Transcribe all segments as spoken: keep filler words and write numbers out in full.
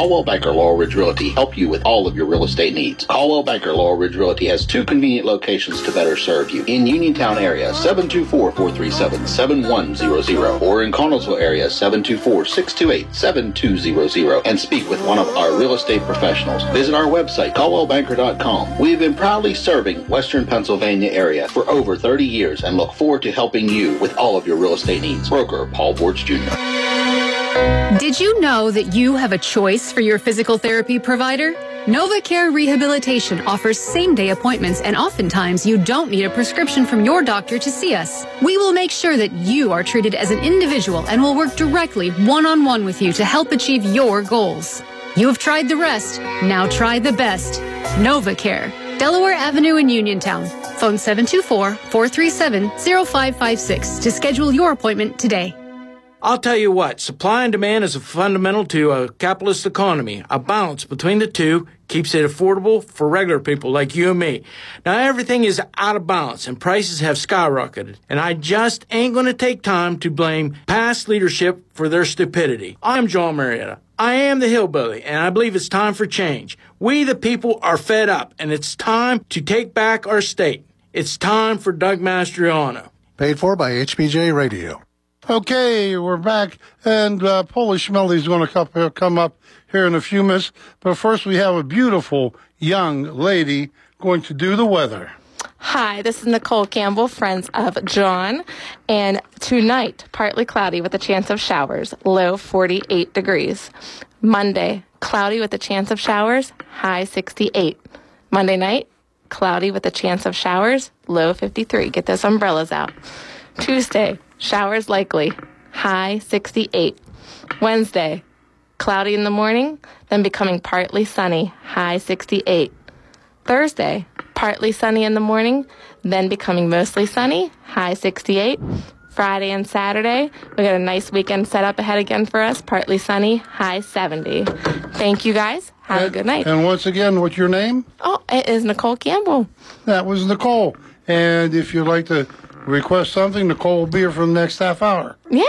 Caldwell Banker Laurel Ridge Realty help you with all of your real estate needs. Caldwell Banker Laurel Ridge Realty has two convenient locations to better serve you. In Uniontown area, seven two four, four three seven, seven one zero zero, or in Connellsville area, seven two four, six two eight, seven two zero zero, and speak with one of our real estate professionals. Visit our website, caldwell banker dot com. We've been proudly serving Western Pennsylvania area for over thirty years and look forward to helping you with all of your real estate needs. Broker Paul Borch Junior Did you know that you have a choice for your physical therapy provider? NovaCare Rehabilitation offers same-day appointments, and oftentimes you don't need a prescription from your doctor to see us. We will make sure that you are treated as an individual and will work directly one-on-one with you to help achieve your goals. You have tried the rest. Now try the best. NovaCare. Delaware Avenue in Uniontown. Phone seven two four, four three seven, zero five five six to schedule your appointment today. I'll tell you what, supply and demand is a fundamental to a capitalist economy. A balance between the two keeps it affordable for regular people like you and me. Now, everything is out of balance and prices have skyrocketed, and I just ain't going to take time to blame past leadership for their stupidity. I'm John Marietta. I am the hillbilly, and I believe it's time for change. We, the people, are fed up, and it's time to take back our state. It's time for Doug Mastriano. Paid for by H B J Radio. Okay, we're back, and uh, Polish Melody is going to come up here in a few minutes. But first, we have a beautiful young lady going to do the weather. Hi, this is Nicole Campbell, friends of John. And tonight, partly cloudy with a chance of showers, low forty-eight degrees. Monday, cloudy with a chance of showers, high sixty-eight. Monday night, cloudy with a chance of showers, low fifty-three. Get those umbrellas out. Tuesday, showers likely, high sixty-eight. Wednesday, cloudy in the morning, then becoming partly sunny, high sixty-eight. Thursday, partly sunny in the morning, then becoming mostly sunny, high sixty-eight. Friday and Saturday, we got a nice weekend set up ahead again for us, partly sunny, high seventy. Thank you guys. Have and, a good night. And once again, what's your name? Oh, it is Nicole Campbell. That was Nicole. And if you'd like to request something, Nicole will be here for the next half hour. Yeah.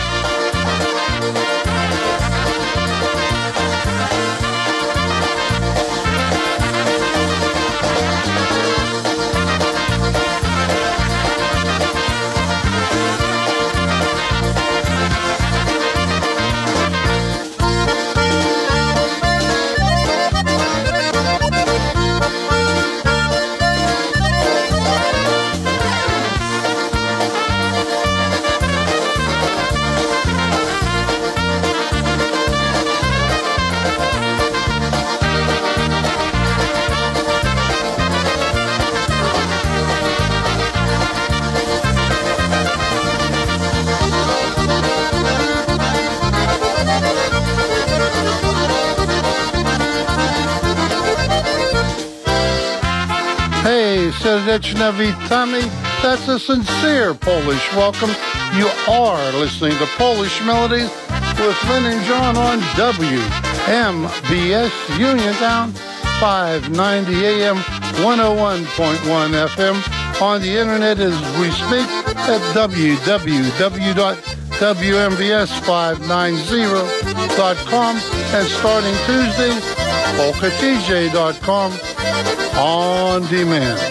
Serdeczne witamy. That's a sincere Polish welcome. You are listening to Polish Melodies with Lynn and John on W M B S Uniontown, five ninety A M, one oh one point one F M. On the internet as we speak at w w w dot w m b s five ninety dot com, and starting Tuesday, polka t j dot com on demand.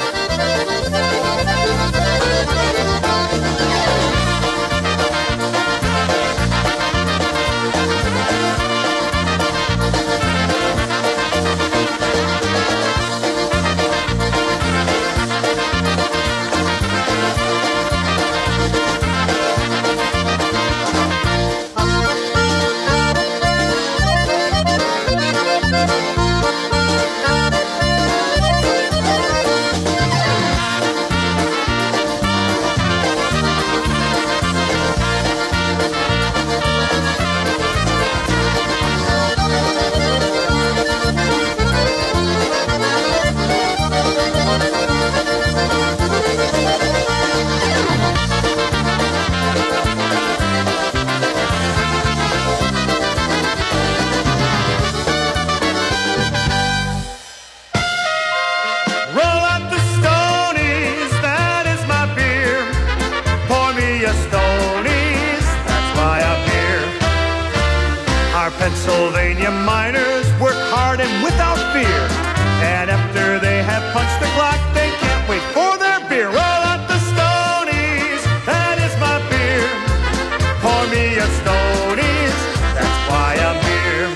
hard and without fear. And after they have punched the clock, they can't wait for their beer. Roll out the Stonies, that is my beer. Pour me a Stonies, that's why I'm here.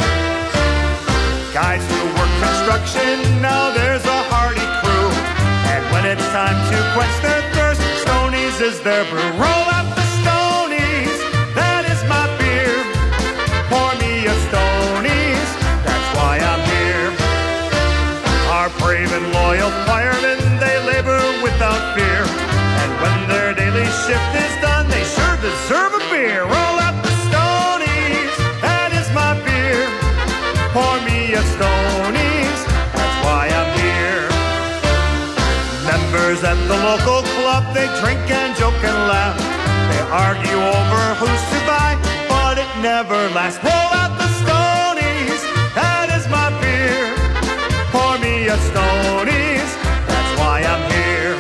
Guys who work construction, now there's a hardy crew. And when it's time to quench their thirst, Stonies is their brew. Roll out the Stonies, that is my beer. Pour me a Stonies, that's why I'm here. Our brave and loyal firemen, they labor without fear. And when their daily shift is done, they sure deserve a beer. Roll out the Stonies, that is my beer. Pour me a Stonies, that's why I'm here. Members at the local club, they drink and joke and laugh. They argue over who's to buy, but it never lasts. Roll out the Stonies, that is my beer. Pour me a Stonies, that's why I'm here.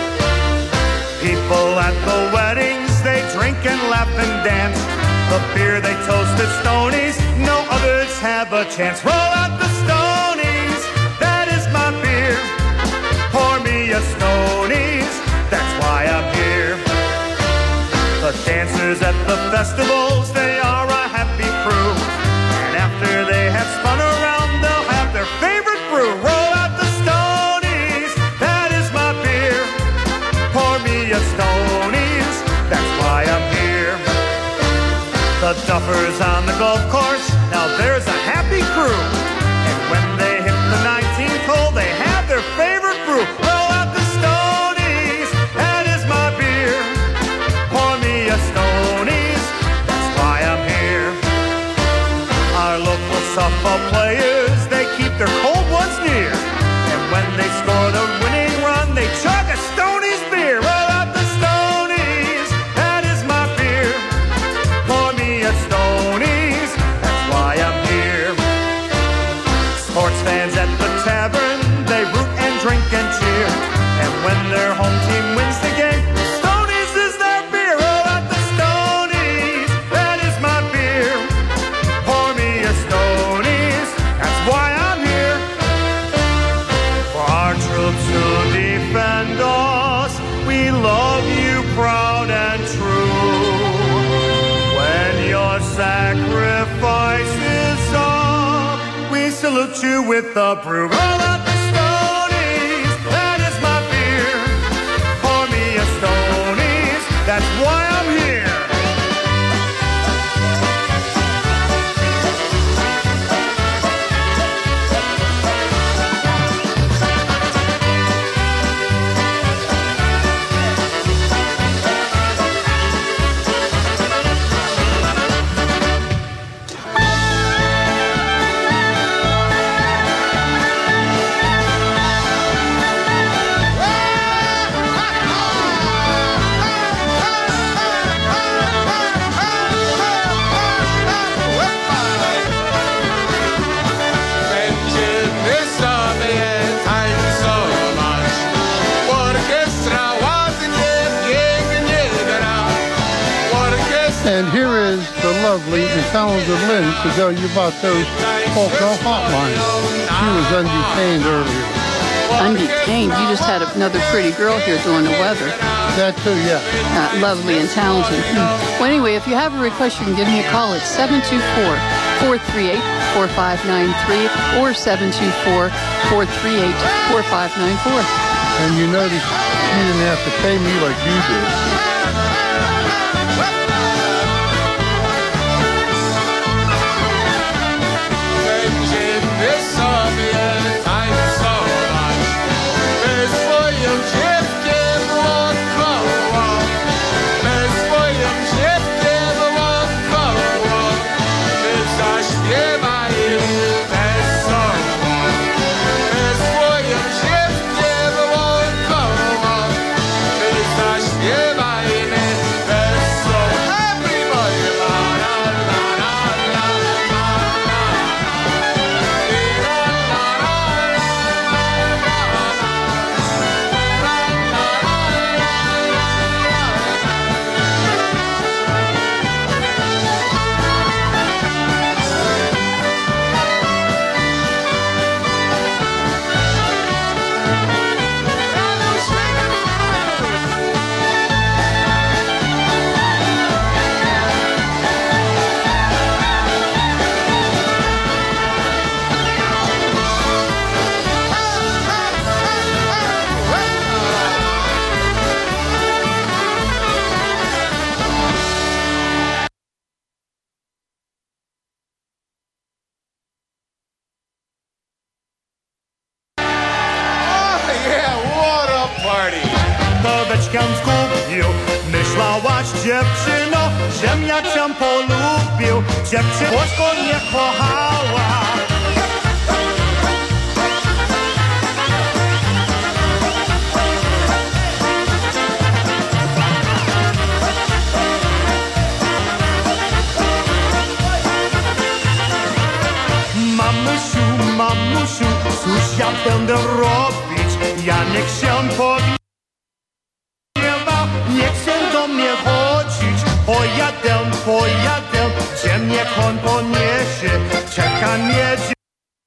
People at the weddings, they drink and laugh and dance. The beer they toast at Stonies, no others have a chance. Roll out the Stonies, that is my beer. Pour me a Stonies, that's why I'm here. The dancers at the festivals, they are a happy crew. And after they have spun around, they'll have their favorite brew. Roll out the Stonies, that is my beer. Pour me a Stonies, that's why I'm here. The duffers on the golf course, now there's a happy crew. And when they hit the nineteenth hole, they have their favorite brew. Roll out the Stonies, that is my beer. Pour me a Stonies, that's why I'm here. Our local softball players, they keep their cold ones near. And when they score the winning run, they chug a Stonies beer. Roll out the Stonies, that is my beer. Pour me a Stonies, that's why I'm here. Sports fans at the tavern, they root and drink and cheer. And when their home team wins the game, Stonies is their beer. Roll out the Stonies, that is my beer. Pour me a Stonies, that's why I'm here. For our troops who defend us, we love you proud and true. When your sacrifice is up, we salute you with the brew. Roll out the Stonies, that is my beer. Pour me a Stonies, that's why I'm here. And here is the lovely and talented Lynn to tell you about those polka hotlines. She was undetained earlier. Undetained? You just had another pretty girl here doing the weather. That too, yeah. Uh, lovely and talented. Well, anyway, if you have a request, you can give me a call at seven two four, four three eight, four five nine three or seven two four, four three eight, four five nine four. And you notice you didn't have to pay me like you did. dzieckiem zgubił. Myślałaś, dziewczyno, żem ja cię polubił. Dziewczynko nie kochała. Mamusiu, mamusiu, cóż ja będę robić? Ja niech się powiewa, nie chcę do mnie chodzić. Pojadę, pojadę, gdzie mnie koń poniesie, czeka mnie dziewczyna.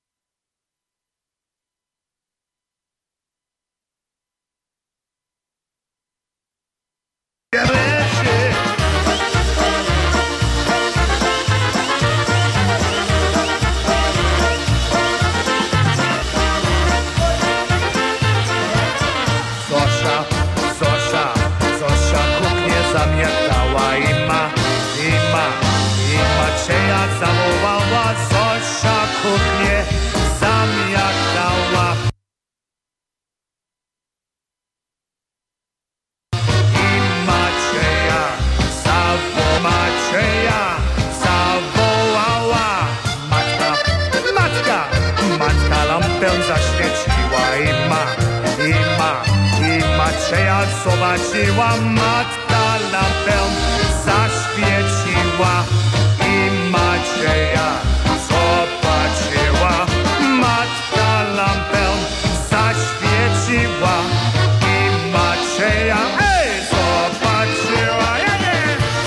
Zawołała Zosia kuchnię, zamiatała. I Macieja, zawo Macieja, zawołała. Matka, matka, matka lampę zaświeciła. I ma, i ma, i Macieja zobaczyła. Matka lampę zaświeciła. Macieja zobaczyła, matka lampę zaświeciła i Macieja, ej, zobaczyła, ja nie.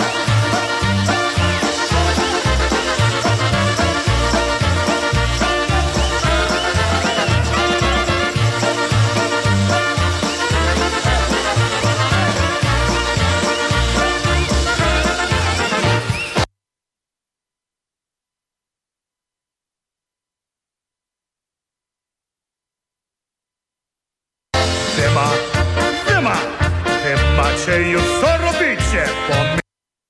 Dyma, dyma, ty Macieju, co robicie? Bo my...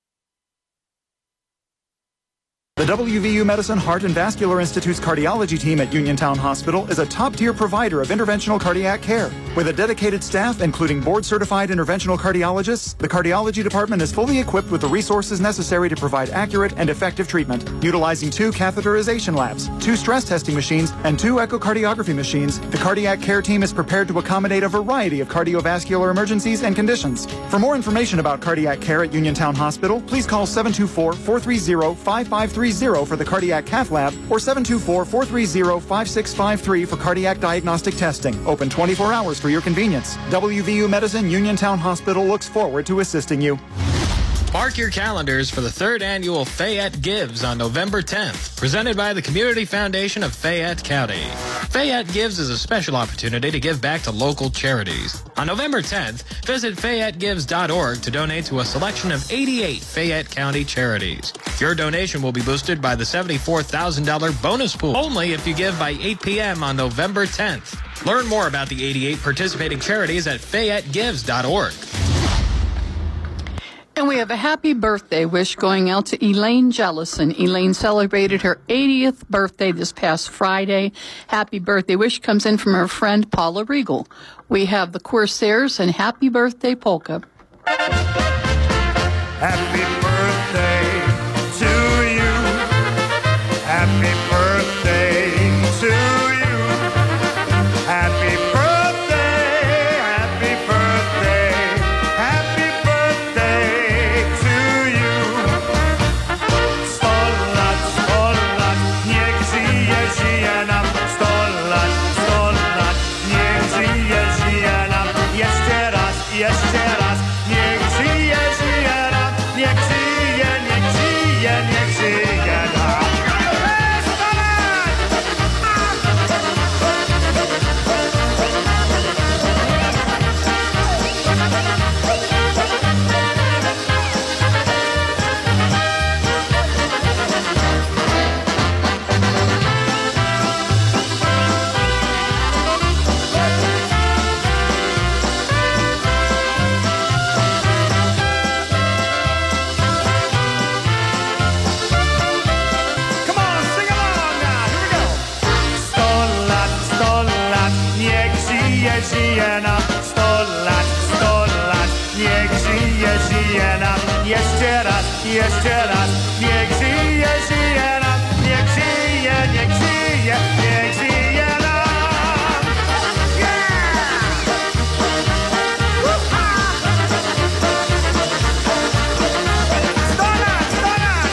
The W V U Medicine Heart and Vascular Institute's cardiology team at Uniontown Hospital is a top-tier provider of interventional cardiac care. With a dedicated staff, including board-certified interventional cardiologists, the cardiology department is fully equipped with the resources necessary to provide accurate and effective treatment. Utilizing two catheterization labs, two stress testing machines, and two echocardiography machines, the cardiac care team is prepared to accommodate a variety of cardiovascular emergencies and conditions. For more information about cardiac care at Uniontown Hospital, please call seven two four, four three zero, five five three zero for the cardiac cath lab or seven two four, four three zero, five six five three for cardiac diagnostic testing. Open twenty-four hours for your convenience. W V U Medicine Uniontown Hospital looks forward to assisting you. Mark your calendars for the third annual Fayette Gives on November tenth, presented by the Community Foundation of Fayette County. Fayette Gives is a special opportunity to give back to local charities. On November tenth, visit fayette gives dot org to donate to a selection of eighty-eight Fayette County charities. Your donation will be boosted by the seventy-four thousand dollars bonus pool, only if you give by eight p.m. on November tenth. Learn more about the eighty-eight participating charities at fayette gives dot org. And we have a happy birthday wish going out to Elaine Jellison. Elaine celebrated her eightieth birthday this past Friday. Happy birthday wish comes in from her friend Paula Regal. We have the Corsairs and Happy Birthday Polka. Happy birthday to you. Happy birthday to you. Happy birthday, happy birthday, happy birthday to you. Sto lat, sto lat, niech żyje, żyje nam. Sto lat, sto lat, niech żyje, żyje nam. Jeszcze raz, jeszcze raz, niech żyje, żyje nam. Niech żyje, niech żyje, niech żyje nam. Sto lat! Come on, sing along now. Here we go. Sto lat, sto lat, niech żyje, żyje nam. Sto lat, sto lat, żyje nam, jeszcze raz, jeszcze raz. Niech żyje, żyje nam, niech żyje, niech żyje, niech żyje nam. Yeah! Sto lat, sto lat!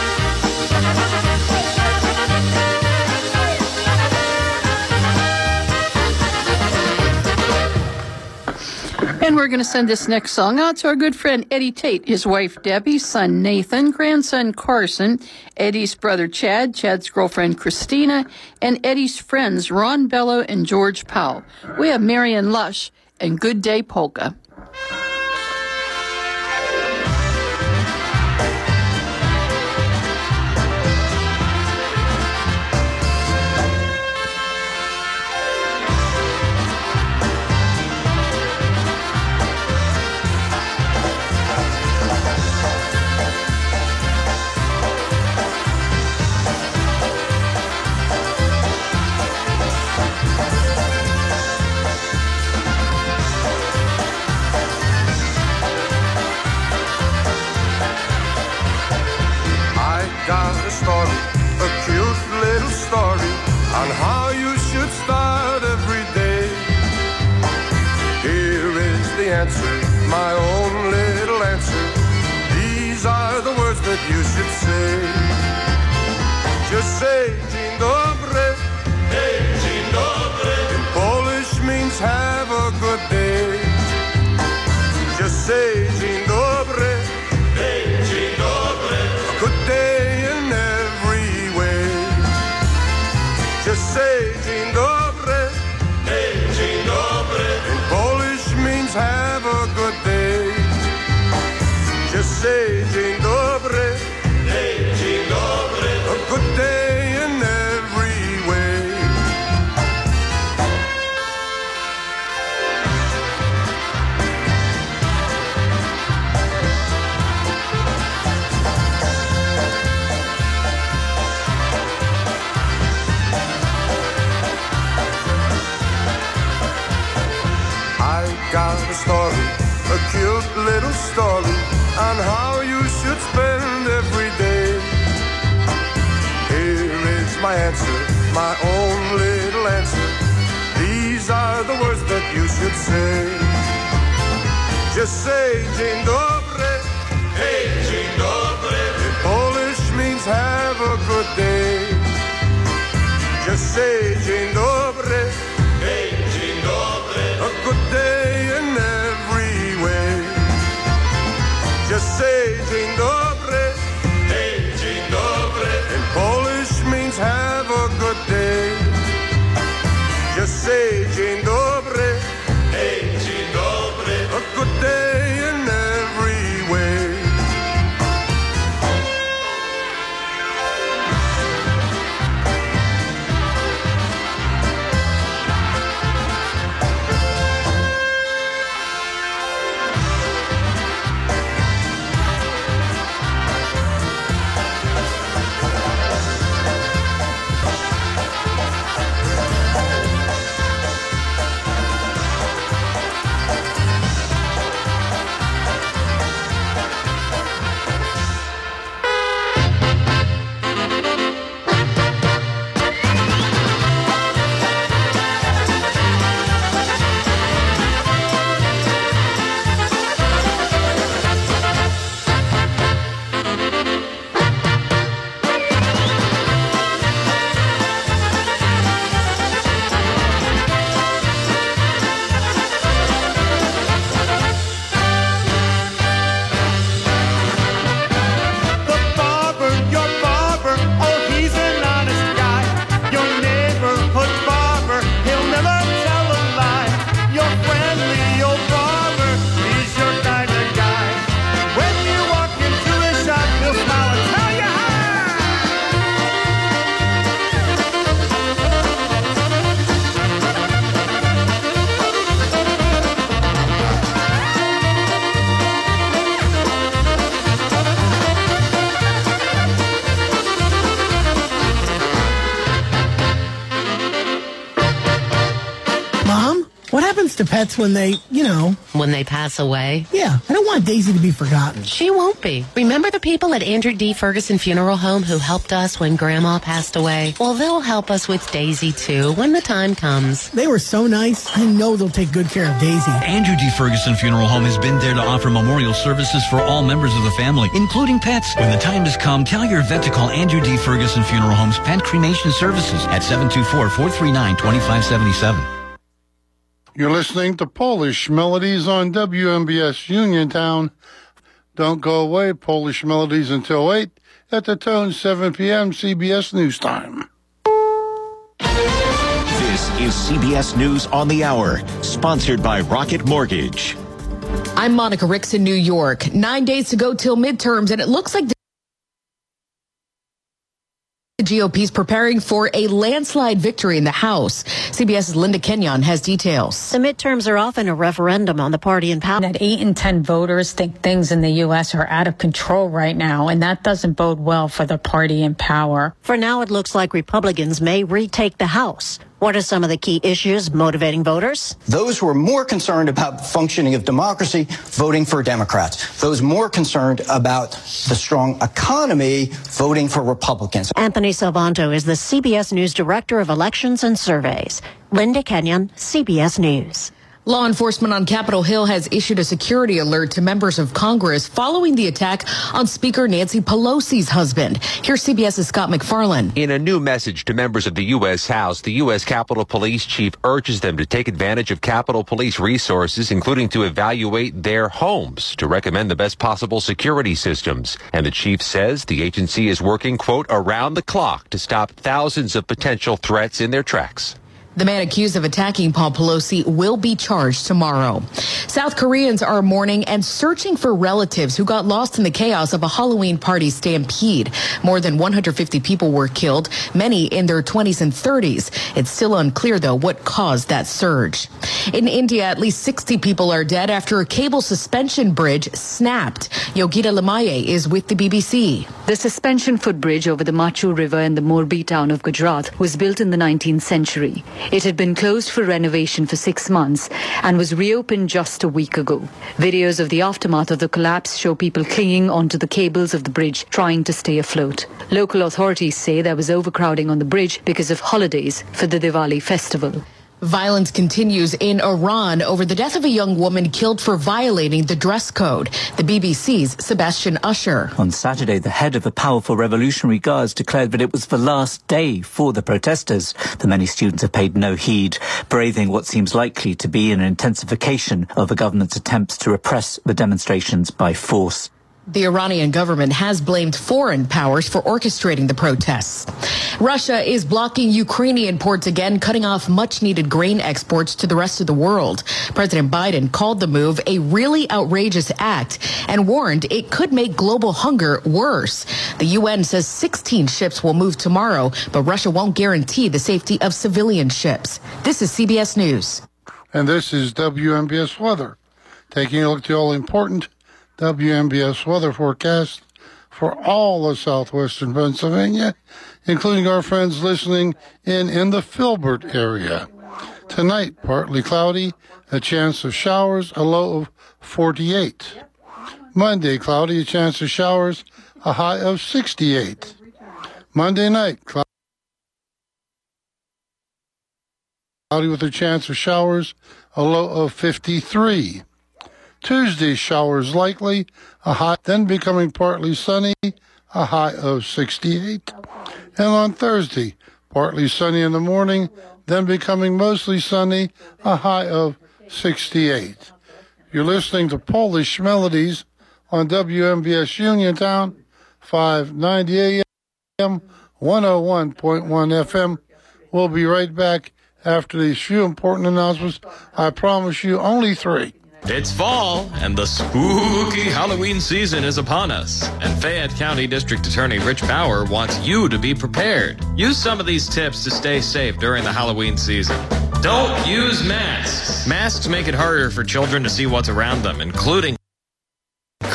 And we're going to send this next song out to our good friend Eddie Tate, his wife Debbie, son Nathan, grandson Carson, Eddie's brother Chad, Chad's girlfriend Christina, and Eddie's friends Ron Bello and George Powell. We have Marion Lush and Good Day Polka. Got a story, a cute little story on how you should start every day. Here is the answer, my own little answer. These are the words that you should say. Just say dzień dobry. Hey, dzień dobry. In Polish means have a good day. Just say dzień dobry. Hey, dzień dobry. A good day. Just say dzień dobry. Hey, dzień dobry. In Polish means have a good day. Just say dzień dobry. Hey, dzień dobry. A good day in every way. Got a story, a cute little story on how you should spend every day. Here is my answer, my own little answer. These are the words that you should say. Just say dzień dobry. Hey, dzień dobry. In Polish means have a good day. Just say dzień dobry. Hey, dzień dobry. A good day in every way. Just say dzień dobry. Hey, dzień dobry. In Polish means have a good day. Just say dzień dobry. Hey, dzień dobry. A good day in every way. happens to pets when they, you know... When they pass away? Yeah, I don't want Daisy to be forgotten. She won't be. Remember the people at Andrew D. Ferguson Funeral Home who helped us when Grandma passed away? Well, they'll help us with Daisy, too, when the time comes. They were so nice. I know they'll take good care of Daisy. Andrew D. Ferguson Funeral Home has been there to offer memorial services for all members of the family, including pets. When the time has come, tell your vet to call Andrew D. Ferguson Funeral Home's Pet Cremation Services at seven two four, four three nine, two five seven seven. You're listening to Polish Melodies on W M B S Uniontown. Don't go away, Polish Melodies until eight at the Tone, seven p.m. C B S News Time. This is C B S News on the Hour, sponsored by Rocket Mortgage. I'm Monica Ricks in New York. Nine days to go till midterms, and it looks like the G O P's preparing for a landslide victory in the House. CBS's Linda Kenyon has details. The midterms are often a referendum on the party in power. That eight in ten voters think things in the U S are out of control right now, and that doesn't bode well for the party in power. For now, it looks like Republicans may retake the House. What are some of the key issues motivating voters? Those who are more concerned about functioning of democracy, voting for Democrats. Those more concerned about the strong economy, voting for Republicans. Anthony Salvanto is the C B S News Director of Elections and Surveys. Linda Kenyon, C B S News. Law enforcement on Capitol Hill has issued a security alert to members of Congress following the attack on Speaker Nancy Pelosi's husband. Here's CBS's Scott McFarlane. In a new message to members of the U S. House, the U S. Capitol Police Chief urges them to take advantage of Capitol Police resources, including to evaluate their homes to recommend the best possible security systems. And the chief says the agency is working, quote, around the clock to stop thousands of potential threats in their tracks. The man accused of attacking Paul Pelosi will be charged tomorrow. South Koreans are mourning and searching for relatives who got lost in the chaos of a Halloween party stampede. More than one hundred fifty people were killed, many in their twenties and thirties. It's still unclear, though, what caused that surge. In India, at least sixty people are dead after a cable suspension bridge snapped. Yogita Limaye is with the B B C. The suspension footbridge over the Machu River in the Morbi town of Gujarat was built in the nineteenth century. It had been closed for renovation for six months and was reopened just a week ago. Videos of the aftermath of the collapse show people clinging onto the cables of the bridge, trying to stay afloat. Local authorities say there was overcrowding on the bridge because of holidays for the Diwali festival. Violence continues in Iran over the death of a young woman killed for violating the dress code. The B B C's Sebastian Usher. On Saturday, the head of the powerful Revolutionary Guards declared that it was the last day for the protesters. The many students have paid no heed, braving what seems likely to be an intensification of the government's attempts to repress the demonstrations by force. The Iranian government has blamed foreign powers for orchestrating the protests. Russia is blocking Ukrainian ports again, cutting off much-needed grain exports to the rest of the world. President Biden called the move a really outrageous act and warned it could make global hunger worse. The U N says sixteen ships will move tomorrow, but Russia won't guarantee the safety of civilian ships. This is C B S News. And this is W M B S Weather. Taking a look at the all-important W M B S weather forecast for all of southwestern Pennsylvania, including our friends listening in in the Filbert area. Tonight, partly cloudy, a chance of showers, a low of forty-eight. Monday, cloudy, a chance of showers, a high of sixty-eight. Monday night, cloudy with a chance of showers, a low of fifty-three. Tuesday, showers likely, a high, then becoming partly sunny, a high of sixty-eight. And on Thursday, partly sunny in the morning, then becoming mostly sunny, a high of sixty-eight. You're listening to Polish Melodies on W M B S Uniontown, five ninety A M, one oh one point one F M. We'll be right back after these few important announcements. I promise you only three. It's fall, and the spooky Halloween season is upon us. And Fayette County District Attorney Rich Bauer wants you to be prepared. Use some of these tips to stay safe during the Halloween season. Don't use masks. Masks make it harder for children to see what's around them, including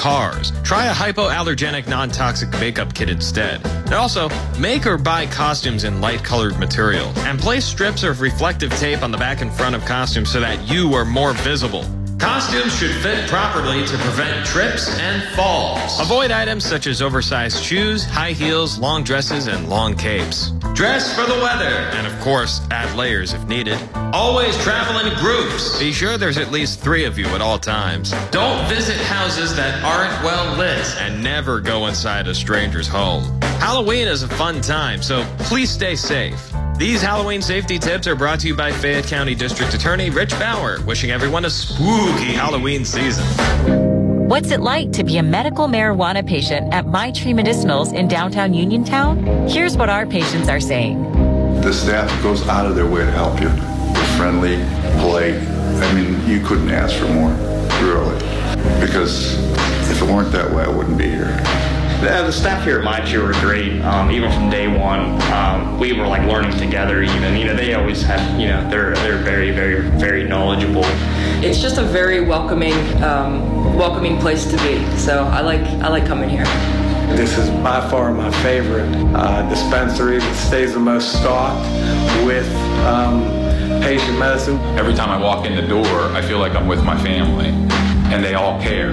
cars. Try a hypoallergenic non-toxic makeup kit instead. And also, make or buy costumes in light-colored material. And place strips of reflective tape on the back and front of costumes so that you are more visible. Costumes should fit properly to prevent trips and falls. Avoid items such as oversized shoes, high heels, long dresses, and long capes. Dress for the weather, and of course, add layers if needed. Always travel in groups. Be sure there's at least three of you at all times. Don't visit houses that aren't well lit, and never go inside a stranger's home. Halloween is a fun time, so please stay safe. These Halloween safety tips are brought to you by Fayette County District Attorney Rich Bauer, wishing everyone a spooky Halloween season. What's it like to be a medical marijuana patient at My Tree Medicinals in downtown Uniontown? Here's what our patients are saying. The staff goes out of their way to help you. They're friendly, polite. I mean, you couldn't ask for more, really. Because if it weren't that way, I wouldn't be here. The, the staff here at My Tree were great. Um, even from day one, um, we were like learning together. Even you know, they always had you know, they're they're very very very knowledgeable. It's just a very welcoming um, welcoming place to be. So I like I like coming here. This is by far my favorite uh, dispensary that stays the most stocked with um, patient medicine. Every time I walk in the door, I feel like I'm with my family, and they all care.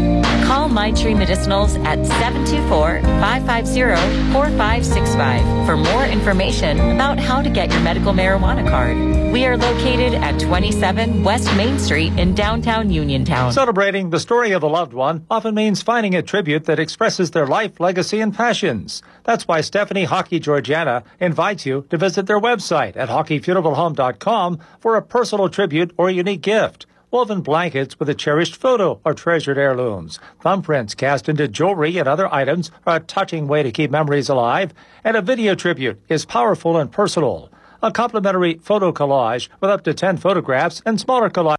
Call My Tree Medicinals at seven two four, five five zero, four five six five for more information about how to get your medical marijuana card. We are located at twenty-seven West Main Street in downtown Uniontown. Celebrating the story of a loved one often means finding a tribute that expresses their life, legacy, and passions. That's why Stephanie Hockey Georgiana invites you to visit their website at hockey funeral home dot com for a personal tribute or a unique gift. Woven blankets with a cherished photo or treasured heirlooms. Thumbprints cast into jewelry and other items are a touching way to keep memories alive. And a video tribute is powerful and personal. A complimentary photo collage with up to ten photographs and smaller collages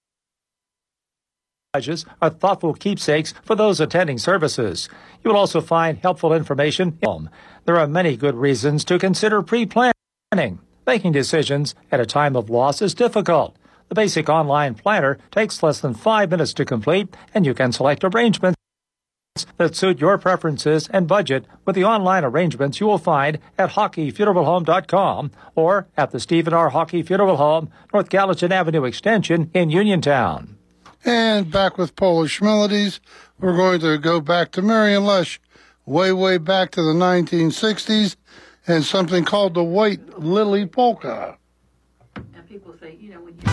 are thoughtful keepsakes for those attending services. You will also find helpful information. There are many good reasons to consider pre-planning. Making decisions at a time of loss is difficult. The basic online planner takes less than five minutes to complete, and you can select arrangements that suit your preferences and budget with the online arrangements you will find at hockey funeral home dot com or at the Stephen R. Hockey Funeral Home, North Gallatin Avenue Extension in Uniontown. And back with Polish Melodies, we're going to go back to Marion Lesh, way, way back to the nineteen sixties, and something called the White Lily Polka. And people say, you know, when you...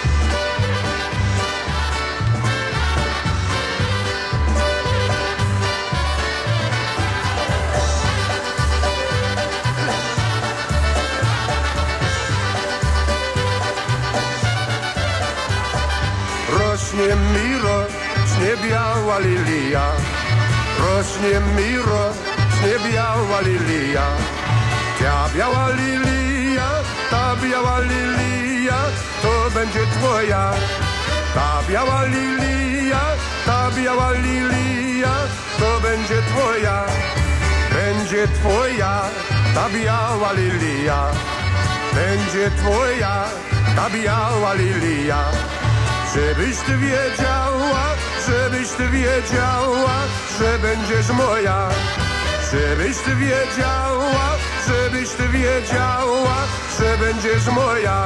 Rośnie mi rośnie biała lilia, rośnie mi rośnie biała lilia. Ta biała lilia, ta biała lilia, to będzie twoja. Ta biała lilia, ta biała lilia, to będzie twoja. Będzie twoja, ta biała lilia. Będzie twoja, ta biała lilia. Żebyś ty wiedziała, żebyś ty wiedziała, że będziesz moja. Żebyś ty wiedziała, żebyś ty wiedziała, że będziesz moja.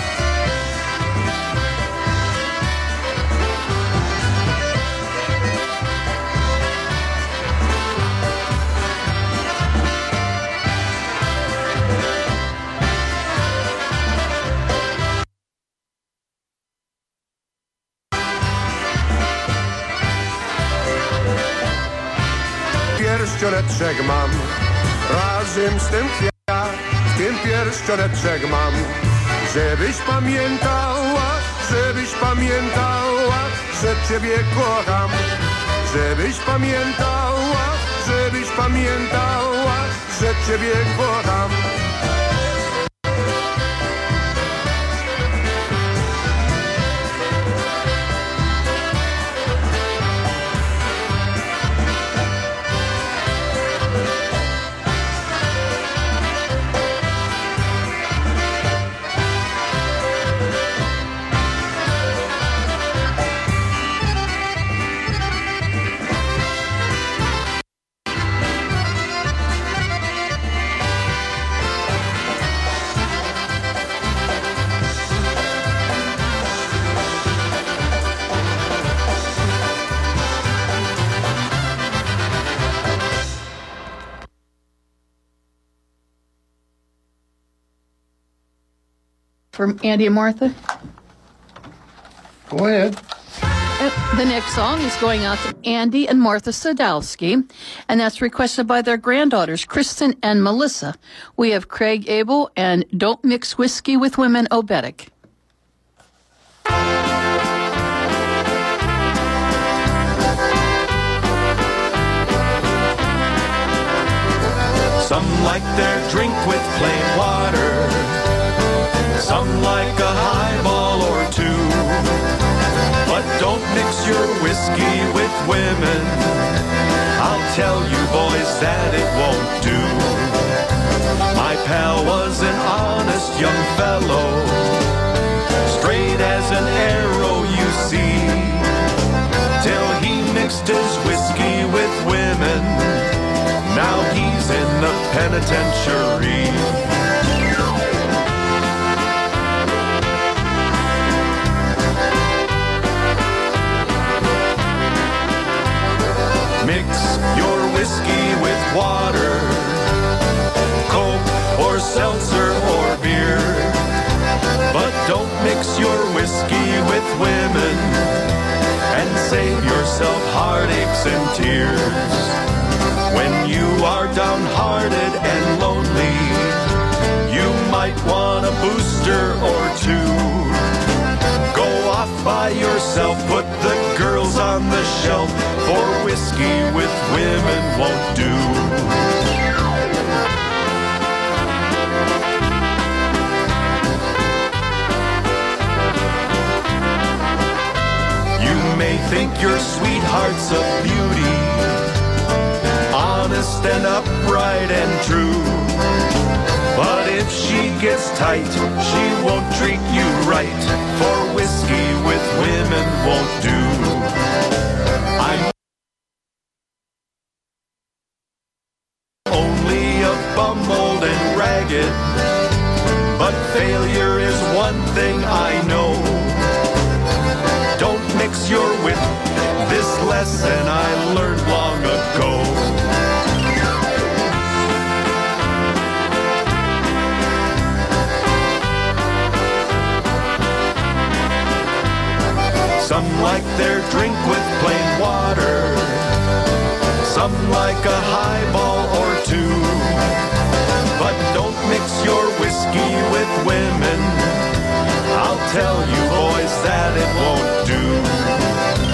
Pierścioneczek mam, razem z tym kwiatkiem pierścioneczek mam. Żebyś pamiętała, żebyś pamiętała, że ciebie kocham. Żebyś pamiętała, żebyś pamiętała, że ciebie kocham. for Andy and Martha? Go ahead. The next song is going out to Andy and Martha Sadowski, and that's requested by their granddaughters, Kristen and Melissa. We have Craig Abel and Don't Mix Whiskey with Women, Obetic. Some like their drink with plain water, some like a highball or two. But don't mix your whiskey with women, I'll tell you boys that it won't do. My pal was an honest young fellow, straight as an arrow you see, till he mixed his whiskey with women. Now he's in the penitentiary. Mix your whiskey with water, Coke or seltzer or beer, but don't mix your whiskey with women and save yourself heartaches and tears. When you are downhearted and lonely, you might want a booster or two. Go off by yourself, put the girls on the shelf, for whiskey with women won't do. You may think your sweetheart's a beauty, honest and upright and true, but if she gets tight, she won't treat you right, for whiskey with women won't do. I'm only a bum, old and ragged, but failure is one thing I know. Don't mix your wit, this lesson I learned long ago. Some like their drink with plain water, some like a highball or two, but don't mix your whiskey with women, I'll tell you boys that it won't do.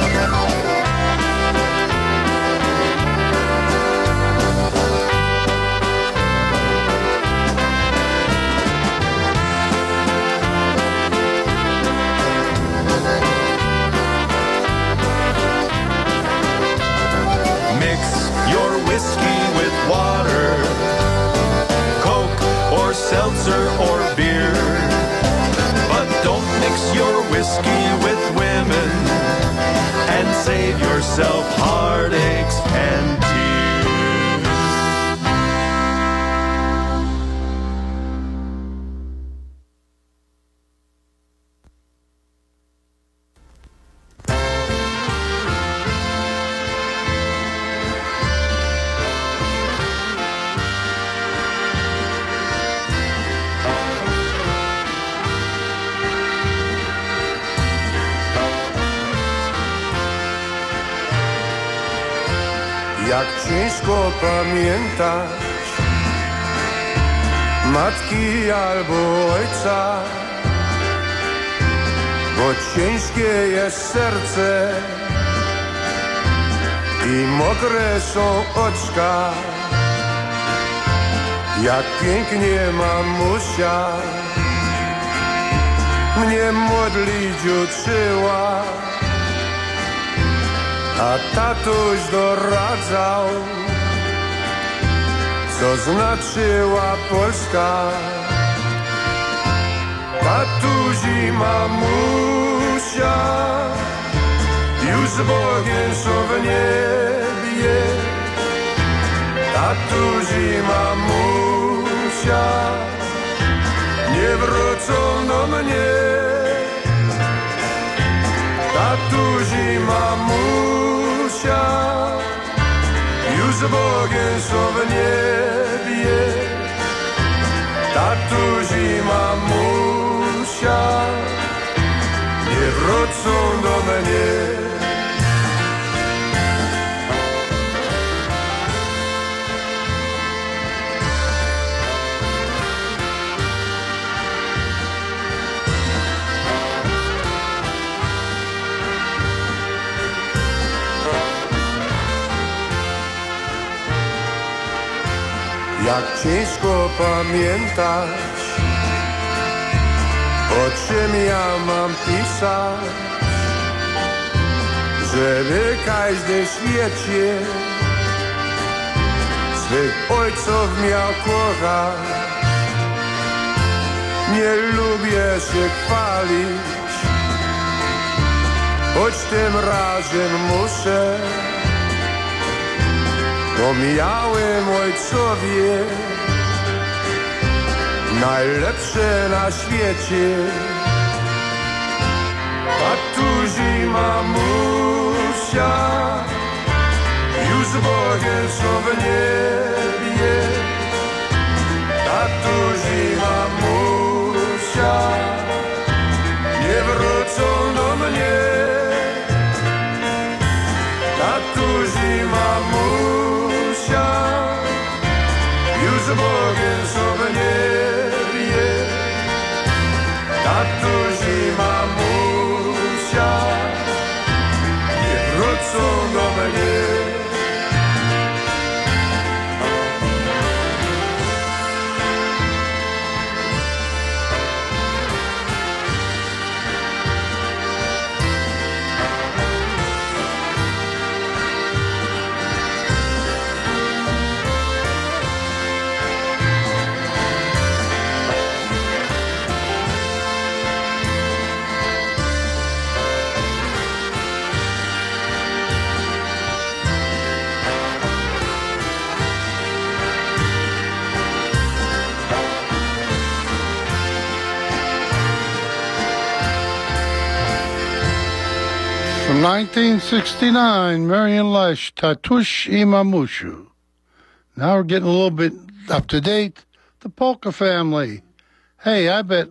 Whiskey with water, Coke or seltzer or beer, but don't mix your whiskey with women and save yourself heartaches and tears. Jak ciężko pamiętać matki albo ojca, bo ciężkie jest serce i mokre są oczka. Jak pięknie mamusia mnie modlić uczyła, a tatuś doradzał, co znaczyła Polska. Tatuś i mamusia już z Bogiem są w niebie. Tatuś i mamusia nie wrócą do mnie. Tatuś i mamusia już z Bogiem są w niebie. Tatuś i mamusia jak ciężko pamiętać, o czym ja mam pisać, żeby każdy w świecie swych ojców miał kochać. Nie lubię się chwalić, choć tym razem muszę, bo miałem ojcowie najlepsze na świecie. Tatuzi, mamusia, już z Bogiem są w niebie. Tatuzi, mamusia, nie wrócą do mnie. Tatuzi, mamusia, już z Bogiem są w niebie. Tatuzi, mamusia, nie wrócą do mnie. From nineteen sixty-nine, Marion Lesh, Tatush Imamushu. Now we're getting a little bit up to date. The Polka Family. Hey, I bet.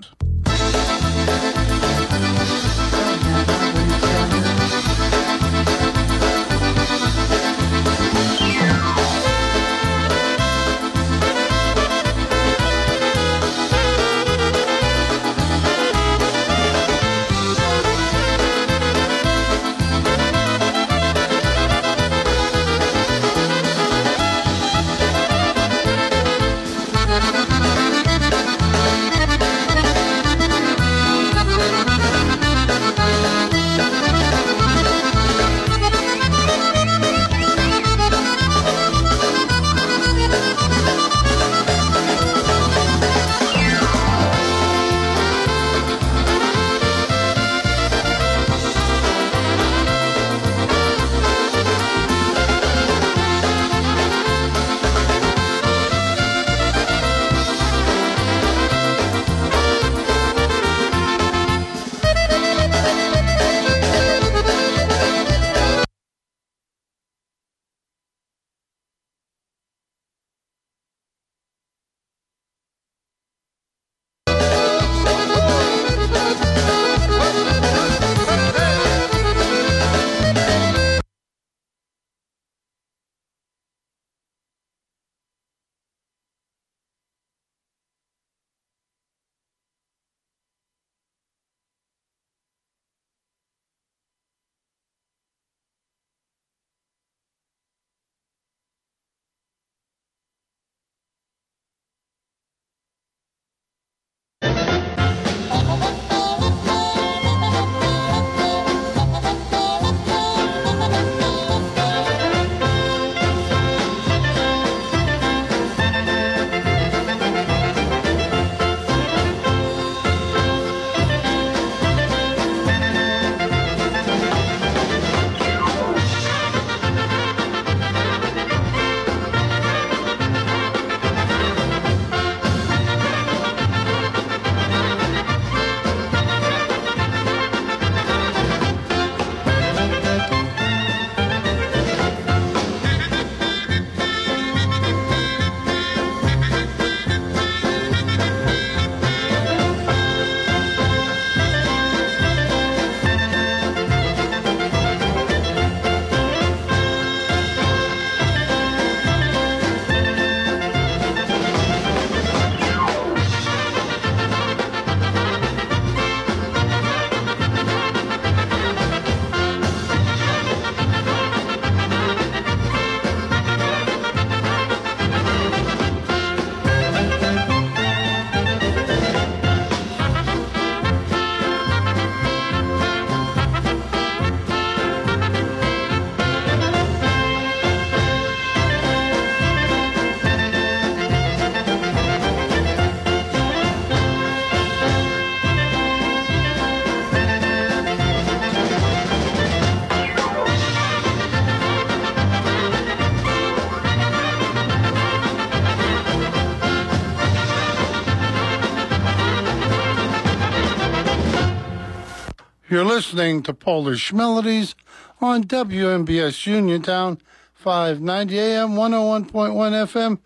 You're listening to Polish Melodies on W M B S Uniontown, five ninety A M, one oh one point one F M,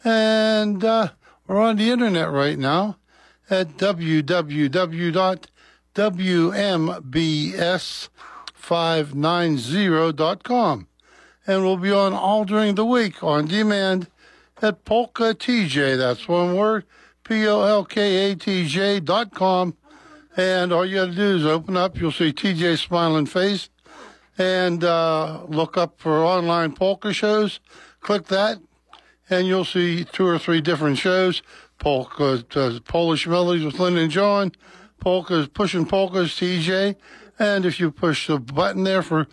and uh, we're on the internet right now at w w w dot w m b s five ninety dot com. And we'll be on all during the week on demand at Polka T J. That's one word, P O L K A T J dot com. And all you got to do is open up. You'll see T J's smiling face and uh, look up for online polka shows. Click that, and you'll see two or three different shows. Polka, uh, Polish Melodies with Lynn and John. Polkas, Pushing Polkas, T J. And if you push the button there for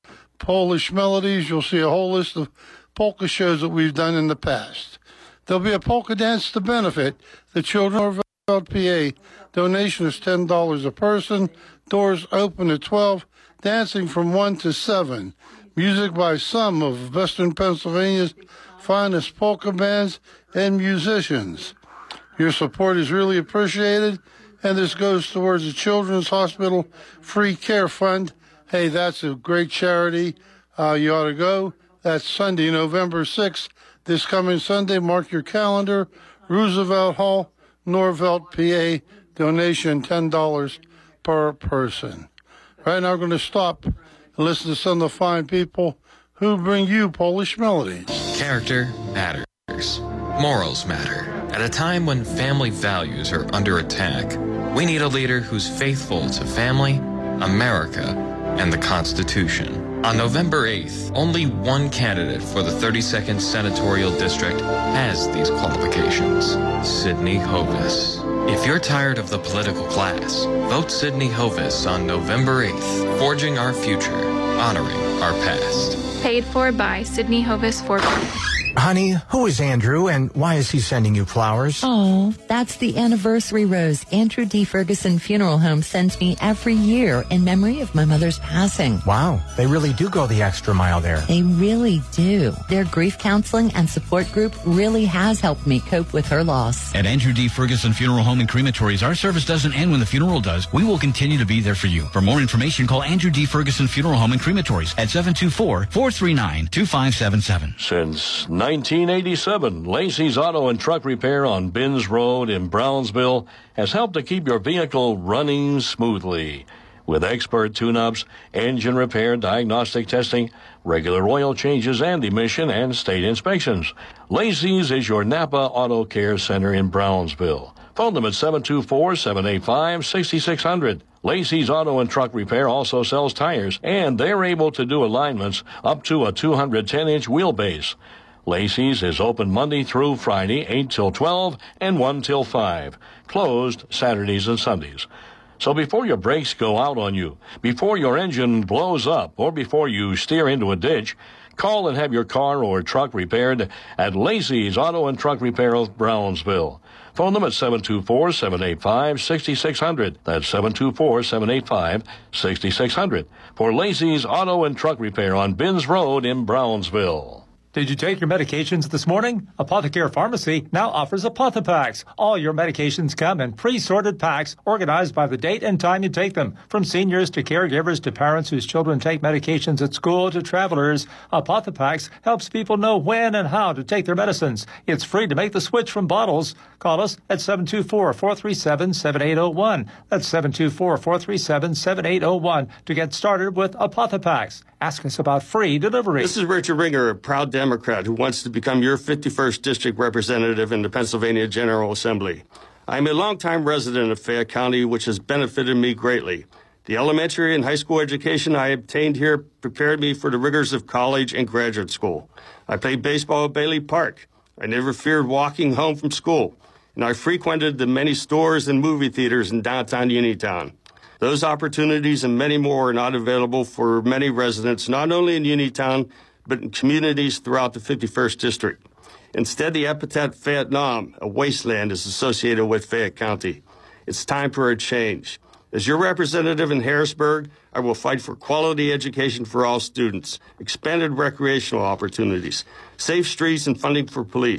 Polish Melodies, you'll see a whole list of polka shows that we've done in the past. There'll be a polka dance to benefit the children of Norvelt, P A. Donation is ten dollars a person. Doors open at twelve. Dancing from one to seven. Music by some of Western Pennsylvania's finest polka bands and musicians. Your support is really appreciated, and this goes towards the Children's Hospital Free Care Fund. Hey, that's a great charity. Uh, you ought to go. That's Sunday, November sixth. This coming Sunday, mark your calendar. Roosevelt Hall, Norvelt, P A. Donation ten dollars per person. Right now, we're going to stop and listen to some of the fine people who bring you Polish Melodies. Character matters. Morals matter. At a time when family values are under attack, we need a leader who's faithful to family, America, and the Constitution. On November eighth, only one candidate for the thirty-second Senatorial District has these qualifications: Sidney Hovis. If you're tired of the political class, vote Sidney Hovis on November eighth, forging our future, honoring our past. Paid for by Sidney Hovis for Honey, who is Andrew, and why is he sending you flowers? Oh, that's the anniversary rose Andrew D. Ferguson Funeral Home sends me every year in memory of my mother's passing. Wow, they really do go the extra mile there. They really do. Their grief counseling and support group really has helped me cope with her loss. At Andrew D. Ferguson Funeral Home and Crematories, our service doesn't end when the funeral does. We will continue to be there for you. For more information, call Andrew D. Ferguson Funeral Home and Crematories at seven two four, four three nine, two five seven seven. Since nineteen eighty-seven, Lacey's Auto and Truck Repair on Binns Road in Brownsville has helped to keep your vehicle running smoothly. With expert tune-ups, engine repair, diagnostic testing, regular oil changes, and emission and state inspections. Lacey's is your Napa Auto Care Center in Brownsville. Phone them at seven two four, seven eight five, six six zero zero. Lacey's Auto and Truck Repair also sells tires, and they're able to do alignments up to a two hundred ten inch wheelbase. Lacey's is open Monday through Friday, eight till twelve and one till five. Closed Saturdays and Sundays. So before your brakes go out on you, before your engine blows up, or before you steer into a ditch, call and have your car or truck repaired at Lacey's Auto and Truck Repair of Brownsville. Phone them at seven two four, seven eight five, six six zero zero. That's seven two four, seven eight five, six six zero zero. For Lacey's Auto and Truck Repair on Binns Road in Brownsville. Did you take your medications this morning? Apothecare Pharmacy now offers Apothepacks. All your medications come in pre-sorted packs organized by the date and time you take them. From seniors to caregivers to parents whose children take medications at school to travelers, Apothepacks helps people know when and how to take their medicines. It's free to make the switch from bottles. Call us at seven two four, four three seven, seven eight zero one. That's seven two four, four three seven, seven eight zero one to get started with Apothepacks. Ask us about free delivery. This is Richard Ringer, a proud Democrat who wants to become your fifty-first District Representative in the Pennsylvania General Assembly. I'm a longtime resident of Fayette County, which has benefited me greatly. The elementary and high school education I obtained here prepared me for the rigors of college and graduate school. I played baseball at Bailey Park. I never feared walking home from school. And I frequented the many stores and movie theaters in downtown Uniontown. Those opportunities and many more are not available for many residents, not only in Uniontown, but in communities throughout the fifty-first District. Instead, the epithet Fayette Nom, a wasteland, is associated with Fayette County. It's time for a change. As your representative in Harrisburg, I will fight for quality education for all students, expanded recreational opportunities, safe streets, and funding for police.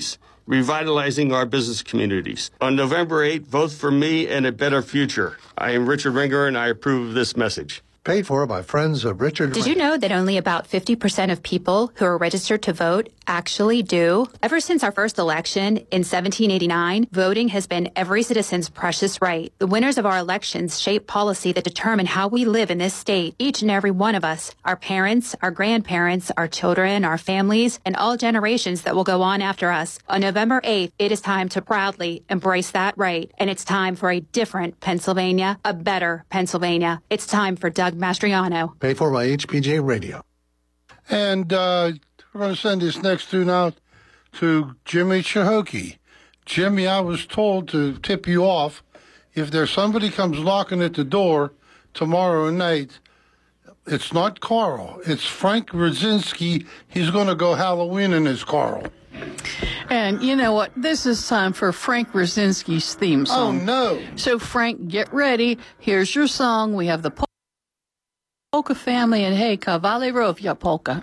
revitalizing our business communities. On November eighth, vote for me and a better future. I am Richard Ringer, and I approve of this message. Paid for by friends of Richard. Did you know that only about fifty percent of people who are registered to vote actually do? Ever since our first election in seventeen eighty-nine, voting has been every citizen's precious right. The winners of our elections shape policy that determine how we live in this state. Each and every one of us, our parents, our grandparents, our children, our families, and all generations that will go on after us. On November eighth, it is time to proudly embrace that right. And it's time for a different Pennsylvania, a better Pennsylvania. It's time for Doug Mastriano. Paid for by H P J Radio. And uh, we're going to send this next tune out to Jimmy Chahokee. Jimmy, I was told to tip you off. If there's somebody comes knocking at the door tomorrow night, it's not Carl. It's Frank Rosinski. He's going to go Halloweening as Carl. And you know what? This is time for Frank Rosinski's theme song. Oh, no. So, Frank, get ready. Here's your song. We have the Polka Family, and hey, Kavalerowia Polka.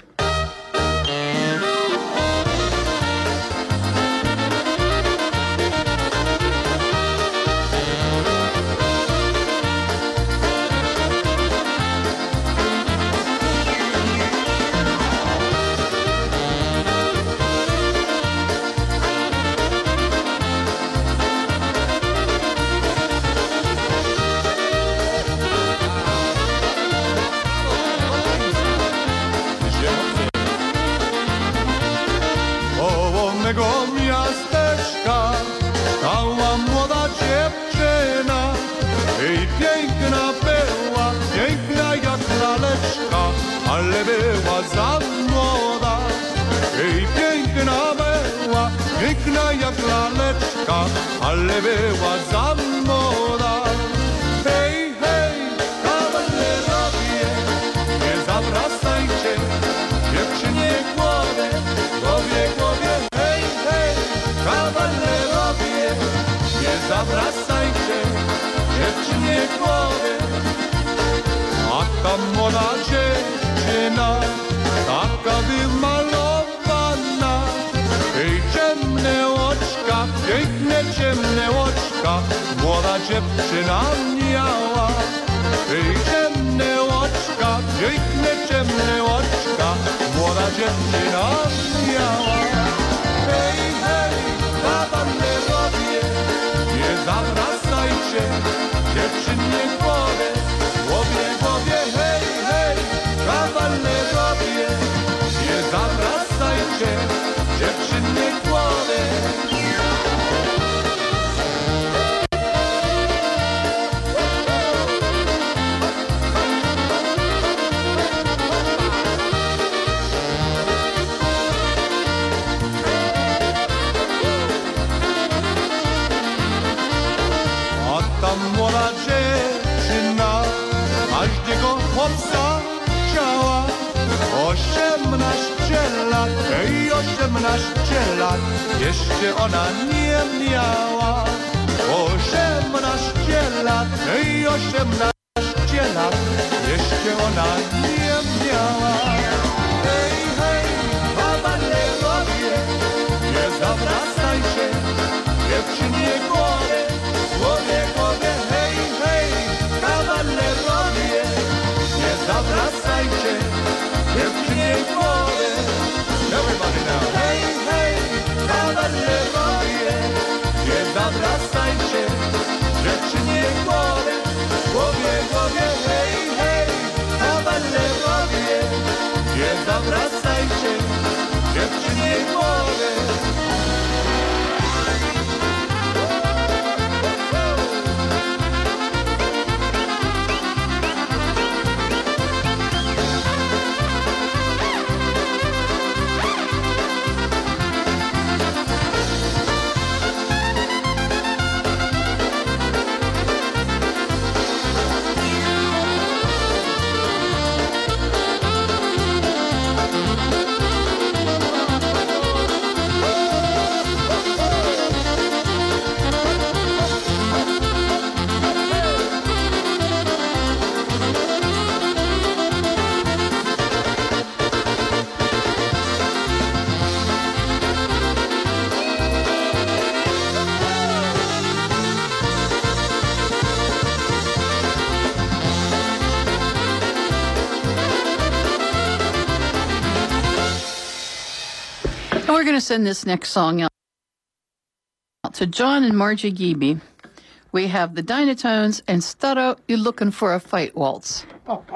Miasteczka stała młoda dziewczyna i piękna była, piękna jak laleczka, ale była za młoda. I piękna była, piękna jak laleczka, ale była za młoda. Hej, hej, kawalerowie, nie zawracajcie dziewczynie głowę, głowie, głowie. Kawalerowie, nie zawracajcie dziewczynie głowy. A ta młoda dziewczyna, taka wymalowana, i ciemne oczka, piękne ciemne oczka, młoda dziewczyna miała. I ciemne oczka, piękne ciemne oczka, młoda dziewczyna miała. Hej, hej, kawalerowie, nie zawracajcie dziewczynie głowy, głowie, głowie, hej, hej, kawalerowie, nie zawracajcie dziewczynie głowy. Młoda dziewczyna każdego chłopca chciała. Osiemnaście lat, ej, osiemnaście lat, jeszcze ona nie miała. Osiemnaście lat, ej, osiemnaście lat, jeszcze ona nie miała. Hej, hej, kawalerowie, nie zawracajcie dziewczynie głowy, głowie, głowie, hej, hej, kawalerowie, nie zawracajcie dziewczynie głowy. Everybody now. Hej, hej, kawalerowie, nie zawracajcie dziewczynie głowy, głowie, głowie, hej, hej, kawalerowie, nie zawracajcie dziewczynie głowy. we're going to send this next song out to John and Margie Geeby. We have the Dynatones and Stutto, You Looking for a Fight Waltz.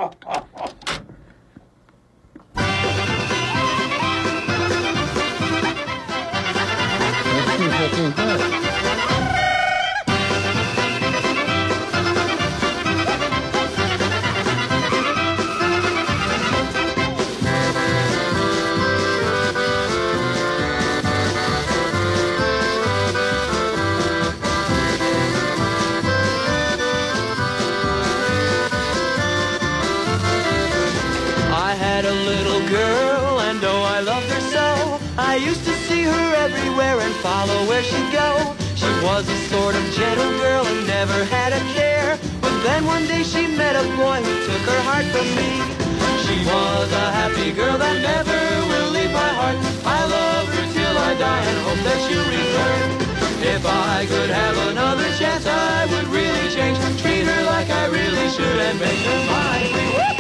I used to see her everywhere and follow where she'd go. She was a sort of gentle girl and never had a care. But then one day she met a boy who took her heart from me. She was a happy girl that never will leave my heart. I love her till I die and hope that she'll return. If I could have another chance, I would really change. Treat her like I really should and make her mine.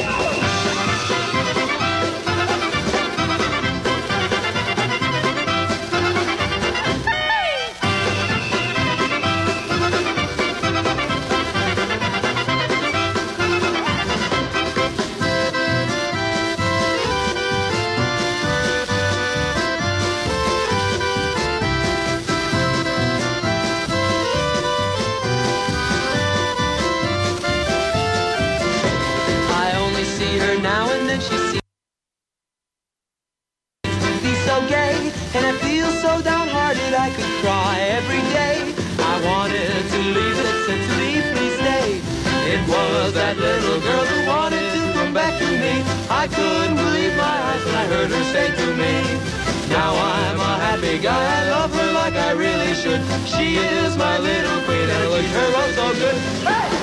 And I feel so downhearted I could cry every day. I wanted to leave, but it said to leave, please stay. It was that little girl who wanted to come back to me. I couldn't believe my eyes when I heard her say to me, now I'm a happy guy, I love her like I really should. She is my little queen and I treat her oh so good. Hey!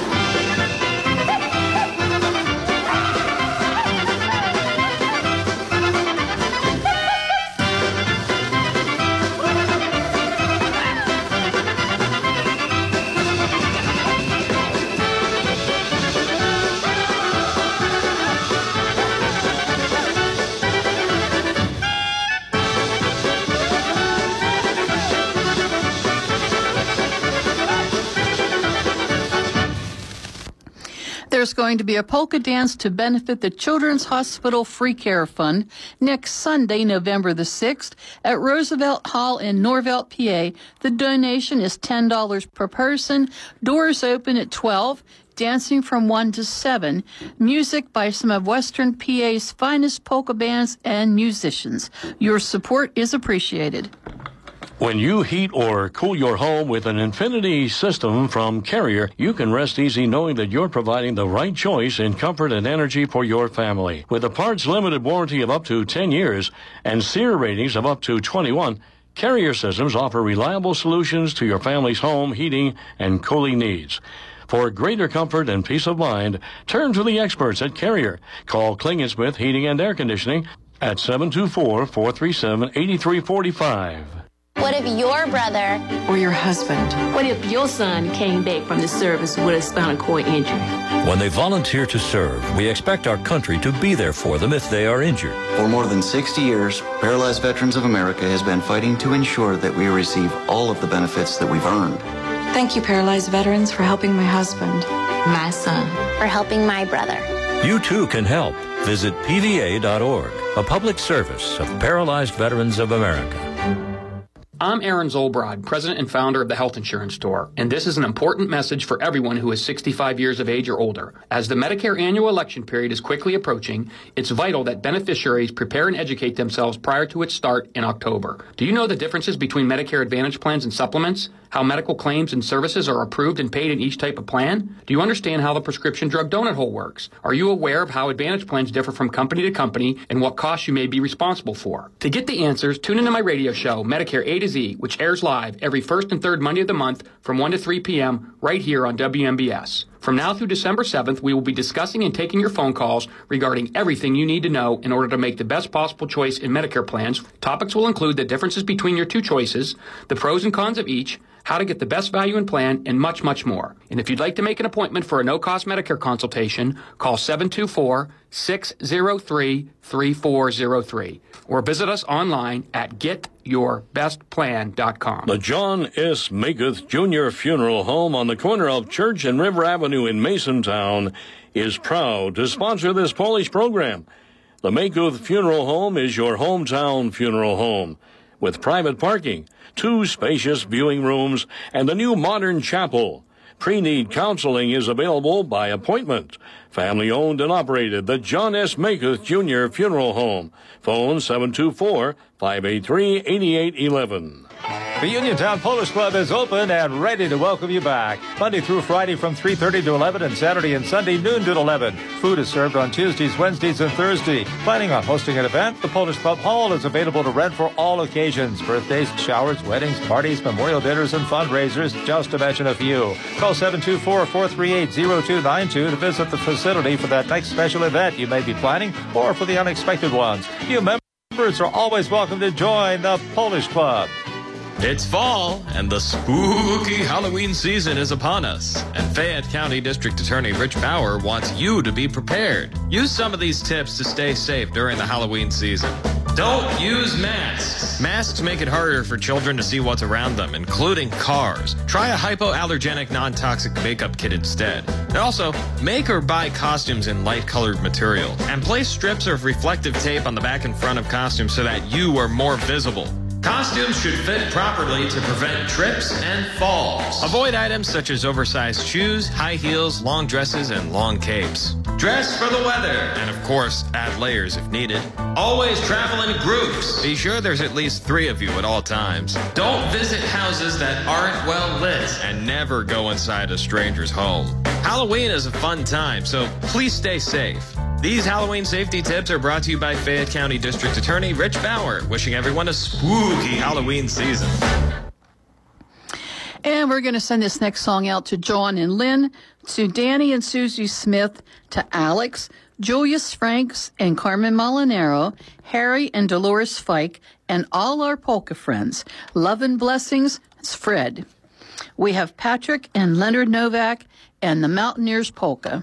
There's going to be a polka dance to benefit the Children's Hospital Free Care Fund next Sunday, November the sixth, at Roosevelt Hall in Norvelt, P A. The donation is ten dollars per person. Doors open at twelve. Dancing from one to seven. Music by some of Western P A's finest polka bands and musicians. Your support is appreciated. When you heat or cool your home with an Infinity system from Carrier, you can rest easy knowing that you're providing the right choice in comfort and energy for your family. With a parts limited warranty of up to ten years and SEER ratings of up to twenty-one, Carrier systems offer reliable solutions to your family's home heating and cooling needs. For greater comfort and peace of mind, turn to the experts at Carrier. Call Klingensmith Heating and Air Conditioning at seven two four, four three seven, eight three four five. What if your brother or your husband? What if your son came back from the service with a spinal cord injury? When they volunteer to serve, we expect our country to be there for them if they are injured. For more than sixty years, Paralyzed Veterans of America has been fighting to ensure that we receive all of the benefits that we've earned. Thank you, Paralyzed Veterans, for helping my husband, my son, for helping my brother. You too can help. Visit P V A dot org, a public service of Paralyzed Veterans of America. I'm Aaron Zolbrod, president and founder of the Health Insurance Store, and this is an important message for everyone who is sixty-five years of age or older. As the Medicare annual election period is quickly approaching, it's vital that beneficiaries prepare and educate themselves prior to its start in October. Do you know the differences between Medicare Advantage plans and supplements? How medical claims and services are approved and paid in each type of plan? Do you understand how the prescription drug donut hole works? Are you aware of how Advantage plans differ from company to company and what costs you may be responsible for? To get the answers, tune into my radio show, Medicare A to Z, which airs live every first and third Monday of the month from one to three p.m. right here on W M B S. From now through December seventh, we will be discussing and taking your phone calls regarding everything you need to know in order to make the best possible choice in Medicare plans. Topics will include the differences between your two choices, the pros and cons of each, how to get the best value in plan, and much, much more. And if you'd like to make an appointment for a no-cost Medicare consultation, call seven two four, six zero three, three four zero three or visit us online at get your best plan dot com. The John S. Maketh Junior Funeral Home on the corner of Church and River Avenue in Masontown is proud to sponsor this Polish program. The Maketh Funeral Home is your hometown funeral home with private parking, two spacious viewing rooms, and the new modern chapel. Pre-need counseling is available by appointment. Family-owned and operated, the John S. Maketh Junior Funeral Home. Phone seven two four, five eight three, eight eight one one. The Uniontown Polish Club is open and ready to welcome you back. Monday through Friday from three thirty to eleven and Saturday and Sunday noon to eleven. Food is served on Tuesdays, Wednesdays, and Thursdays. Planning on hosting an event? The Polish Club Hall is available to rent for all occasions. Birthdays, showers, weddings, parties, memorial dinners, and fundraisers, just to mention a few. Call seven two four, four three eight, zero two nine two to visit the facility for that next special event you may be planning or for the unexpected ones. New members are always welcome to join the Polish Club. It's fall, and the spooky Halloween season is upon us. And Fayette County District Attorney Rich Bauer wants you to be prepared. Use some of these tips to stay safe during the Halloween season. Don't use masks. Masks make it harder for children to see what's around them, including cars. Try a hypoallergenic non-toxic makeup kit instead. And also, make or buy costumes in light-colored material. And place strips of reflective tape on the back and front of costumes so that you are more visible. Costumes should fit properly to prevent trips and falls. Avoid items such as oversized shoes, high heels, long dresses, and long capes. Dress for the weather, and of course, add layers if needed. Always travel in groups. Be sure there's at least three of you at all times. Don't visit houses that aren't well lit, and never go inside a stranger's home. Halloween is a fun time, so please stay safe. These Halloween safety tips are brought to you by Fayette County District Attorney Rich Bauer, wishing everyone a spooky Halloween season. And we're going to send this next song out to John and Lynn, to Danny and Susie Smith, to Alex, Julius Franks and Carmen Molinaro, Harry and Dolores Fike, and all our polka friends. Love and blessings, it's Fred. We have Patrick and Leonard Novak and the Mountaineers Polka.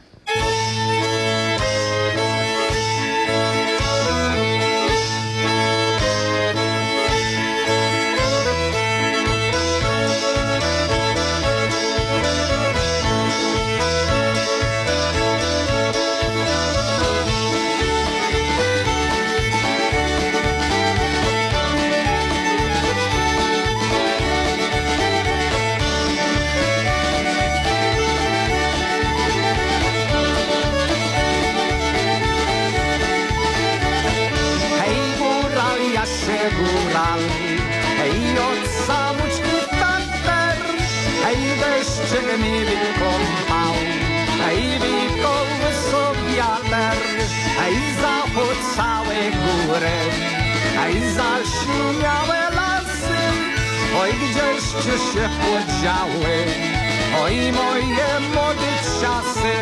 Hej, od samoczki tater, hej, deszczyk mi wykąpał, hej, wykoły sobie wiatr, hej, zachód całe góry, hej, zaślumiałe lasy, oj, gdzieście się podziały, oj, moje młode czasy.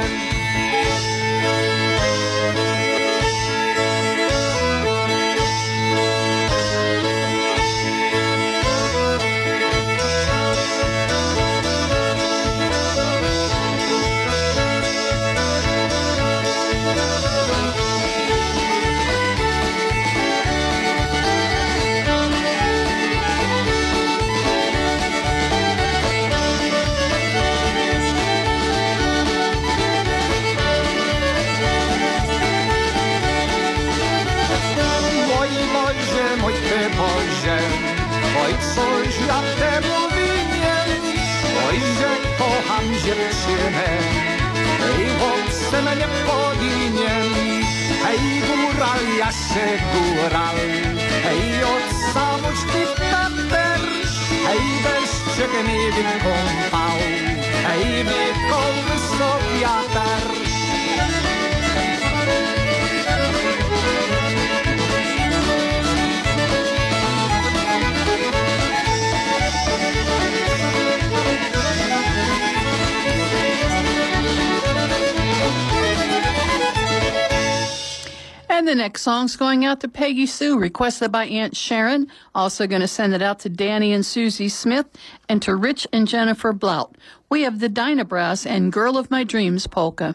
Oj, coś ja temu winien, oj, że kocham dziewczynę, ej, chłopcem nie powinien, hej, góral, ja się góral, hej, od samoczki tater, hej, deszczyk mi wykąpał, hej, wykoły sobie wiatr. And the next song's going out to Peggy Sue, requested by Aunt Sharon. Also going to send it out to Danny and Susie Smith and to Rich and Jennifer Blout. We have the Dynabrass and Girl of My Dreams polka.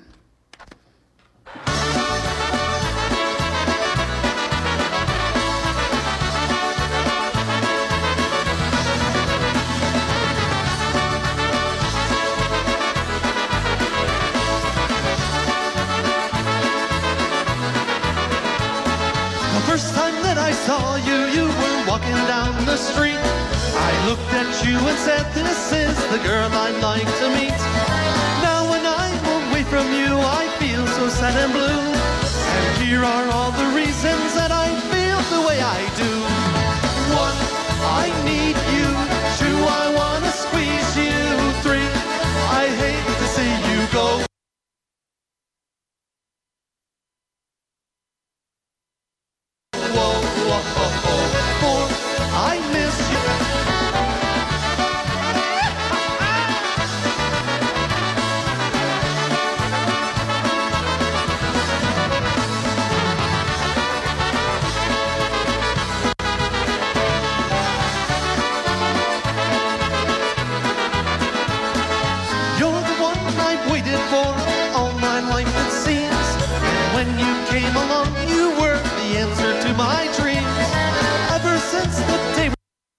First time that I saw you, you were walking down the street. I looked at you and said, this is the girl I'd like to meet. Now when I'm away from you, I feel so sad and blue. And here are all the reasons that I feel the way I do. One, I need you. Two, I wanna squeeze you. Three, I hate to see you go. I miss you. You're the one I've waited for all my life, it seems. And when you came along, you were the answer to my dreams. Ever since the day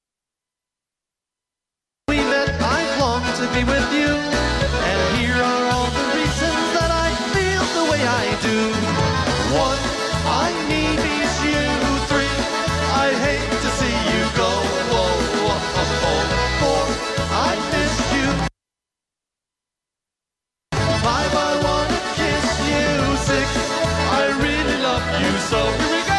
we met, I've longed to be with you. And here are all the reasons that I feel the way I do. One, I need you. Three, I hate to see you go. Whoa, whoa, whoa. Four, I miss you. Five, I wanna kiss you. Six, I really love you so. Here we go.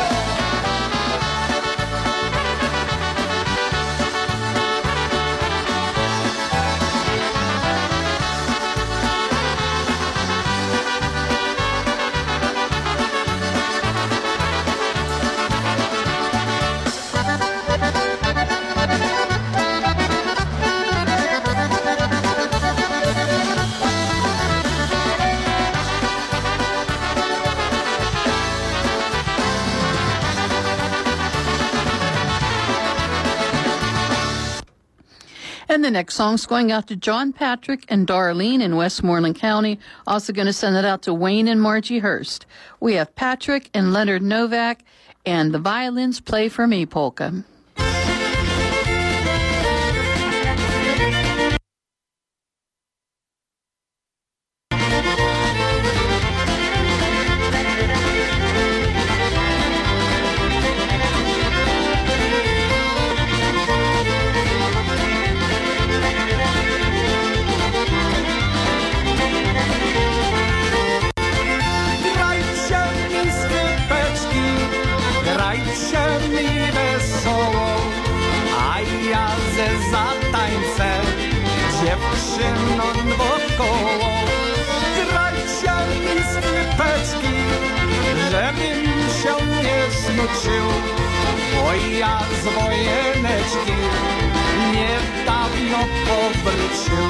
And the next song's going out to John Patrick and Darlene in Westmoreland County. Also going to send it out to Wayne and Margie Hurst. We have Patrick and Leonard Novak and the Violins Play for Me polka. Dziewczynom wokoło, grajcie mi skrypeczki, żebym się nie smucił, bo ja z wojeneczki niedawno powrócił.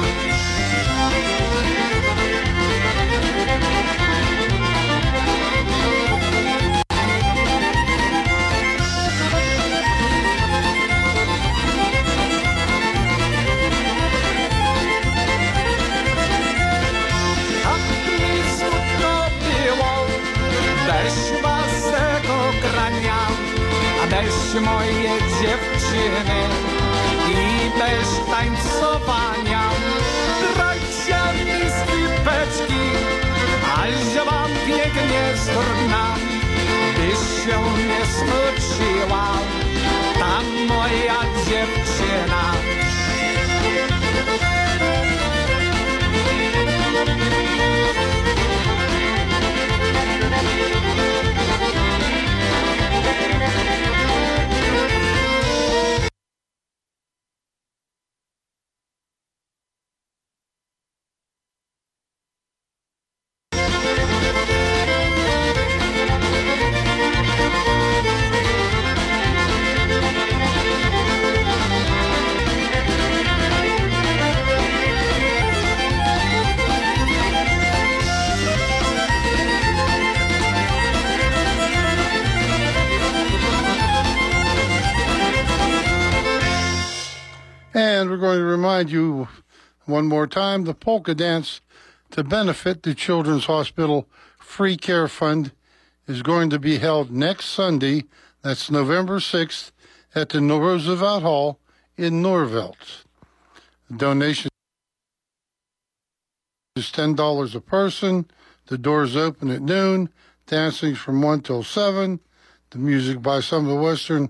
Bez waszego grania, a bez mojej dziewczyny i bez tańcowania. Grajcie mi skrypeczki, aż wam pięknie struna, byś się nie smuciła, ta moja dziewczyna. remind you one more time, the polka dance to benefit the Children's Hospital Free Care Fund is going to be held next Sunday. That's November sixth at the Roosevelt Hall in Norvelt. The donation is ten dollars a person. The doors open at noon. Dancing from one till seven. The music by some of the Western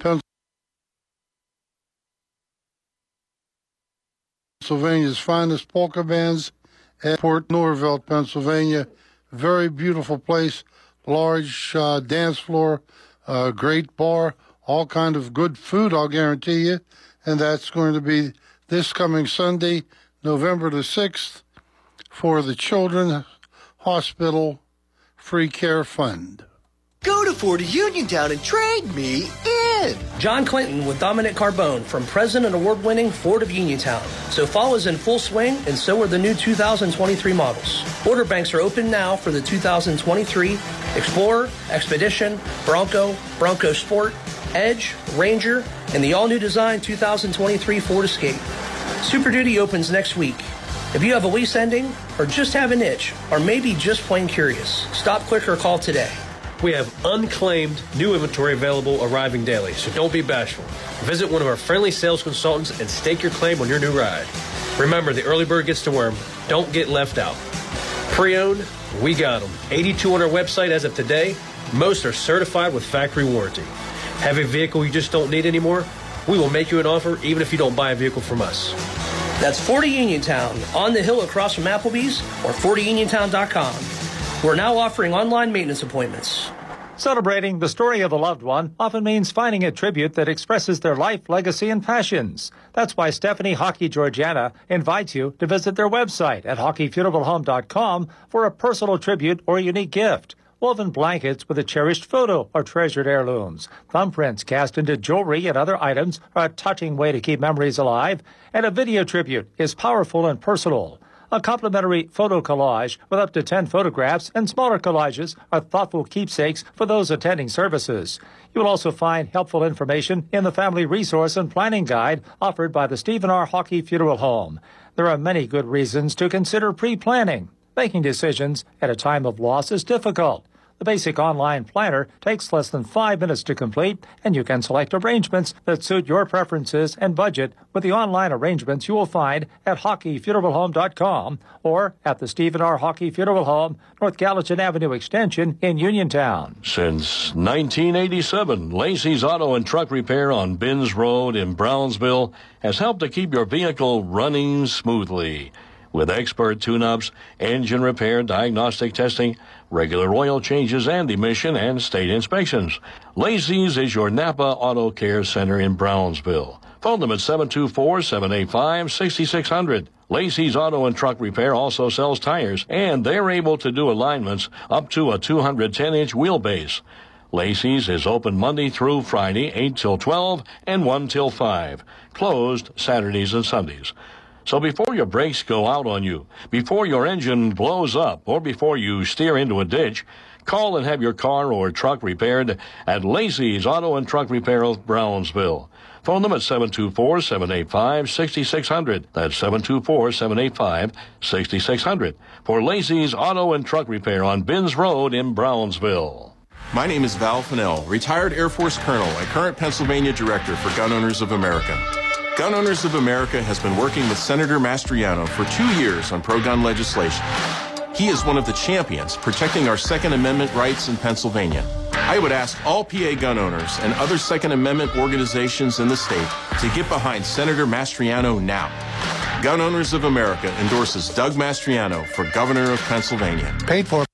Pennsylvania's finest polka bands at Port Norvelt, Pennsylvania. Very beautiful place. Large uh, dance floor. Uh, great bar. All kind of good food, I'll guarantee you. And that's going to be this coming Sunday, November the sixth, for the Children's Hospital Free Care Fund. Go to Ford of Uniontown and trade me in. John Clinton with Dominic Carbone from President Award-winning Ford of Uniontown. So fall is in full swing, and so are the new two thousand twenty-three models. Order banks are open now for the two thousand twenty-three Explorer, Expedition, Bronco, Bronco Sport, Edge, Ranger, and the all-new design two thousand twenty-three Ford Escape. Super Duty opens next week. If you have a lease ending, or just have an itch, or maybe just plain curious, stop, click, or call today. We have unclaimed new inventory available arriving daily, so don't be bashful. Visit one of our friendly sales consultants and stake your claim on your new ride. Remember, the early bird gets the worm. Don't get left out. Pre-owned, we got them. eighty-two on our website as of today. Most are certified with factory warranty. Have a vehicle you just don't need anymore? We will make you an offer even if you don't buy a vehicle from us. That's Ford of Uniontown, on the hill across from Applebee's, or Ford of Uniontown dot com. We're now offering online maintenance appointments. Celebrating the story of a loved one often means finding a tribute that expresses their life, legacy, and passions. That's why Stephanie Hockey Georgiana invites you to visit their website at hockey funeral home dot com for a personal tribute or unique gift. Woven blankets with a cherished photo or treasured heirlooms. Thumbprints cast into jewelry and other items are a touching way to keep memories alive. And a video tribute is powerful and personal. A complimentary photo collage with up to ten photographs and smaller collages are thoughtful keepsakes for those attending services. You will also find helpful information in the Family Resource and Planning Guide offered by the Stephen R. Hockey Funeral Home. There are many good reasons to consider pre-planning. Making decisions at a time of loss is difficult. The basic online planner takes less than five minutes to complete, and you can select arrangements that suit your preferences and budget with the online arrangements you will find at hockey funeral home dot com or at the Stephen R. Hockey Funeral Home, North Gallatin Avenue Extension in Uniontown. Since nineteen eighty-seven, Lacey's Auto and Truck Repair on Binns Road in Brownsville has helped to keep your vehicle running smoothly. With expert tune-ups, engine repair, diagnostic testing, regular oil changes, and emission and state inspections. Lacey's is your Napa Auto Care Center in Brownsville. Phone them at seven two four, seven eight five, six six zero zero. Lacey's Auto and Truck Repair also sells tires, and they're able to do alignments up to a two hundred ten inch wheelbase. Lacey's is open Monday through Friday, eight till twelve and one till five. Closed Saturdays and Sundays. So before your brakes go out on you, before your engine blows up, or before you steer into a ditch, call and have your car or truck repaired at Lacey's Auto and Truck Repair of Brownsville. Phone them at seven two four, seven eight five, six six zero zero. That's seven two four, seven eight five, six six zero zero. For Lacey's Auto and Truck Repair on Binns Road in Brownsville. My name is Val Fennell, retired Air Force Colonel and current Pennsylvania Director for Gun Owners of America. Gun Owners of America has been working with Senator Mastriano for two years on pro-gun legislation. He is one of the champions protecting our Second Amendment rights in Pennsylvania. I would ask all P A gun owners and other Second Amendment organizations in the state to get behind Senator Mastriano now. Gun Owners of America endorses Doug Mastriano for Governor of Pennsylvania. Paid for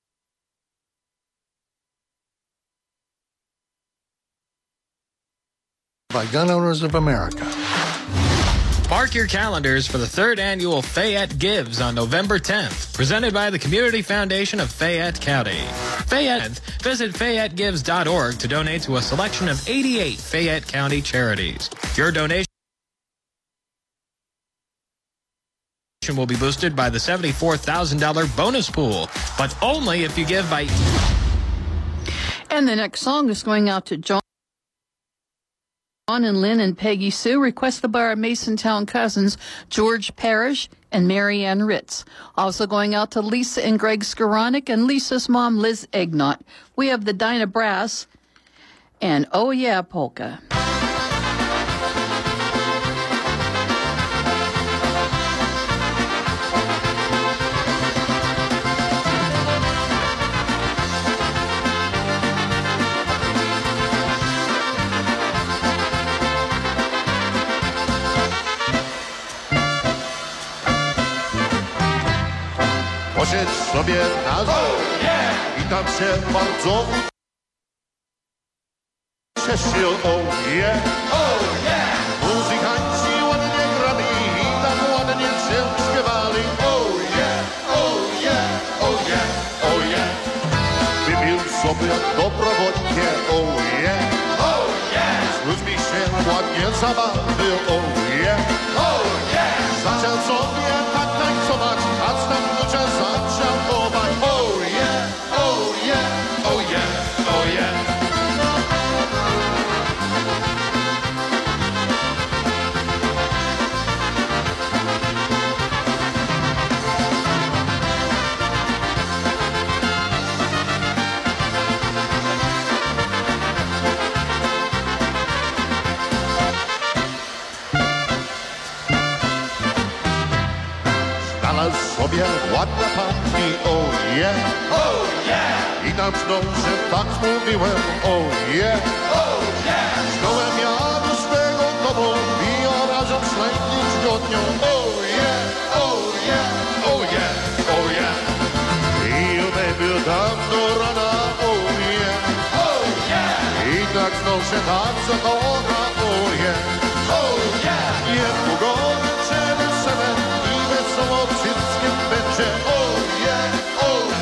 by Gun Owners of America. Mark your calendars for the third annual Fayette Gives on November tenth, presented by the Community Foundation of Fayette County. Fayette, visit fayette gives dot org to donate to a selection of eighty-eight Fayette County charities. Your donation will be boosted by the seventy-four thousand dollars bonus pool, but only if you give by... And the next song is going out to John Ron and Lynn and Peggy Sue, requested by our Masontown cousins, George Parrish and Mary Ann Ritz. Also going out to Lisa and Greg Skoranek and Lisa's mom, Liz Egnott. We have the Dinah Brass and Oh Yeah Polka. Posiedź sobie na oh, yeah. I tam się bardzo cieszył, oh yeah, oh yeah. Muzykanci ładnie grali i tam ładnie się śpiewali, oh yeah, oh yeah, oh yeah, oh yeah. Wypił sobie dobrowolnie, oh yeah, oh yeah. Z ludźmi się ładnie zabawił, oh yeah, oh yeah. Zaczął sobie tak tańcować, a tam ludzie zaczął chować, oh yeah, oh yeah, oh yeah, oh yeah. Sobie ładna pani, oh yeah, oh yeah. I tam znów się tak mówiłem, oh yeah, oh yeah. Zdołem ja do swego domu i razem ślęknić do dniu, oh yeah, oh yeah, oh yeah, oh yeah. I baby tam do rana, oh yeah, oh yeah. I tak znów się tak zakocha, oh yeah, oh yeah. Jest ugody ciebie sebe i wesoło wszystkim będzie, oh yeah, oh.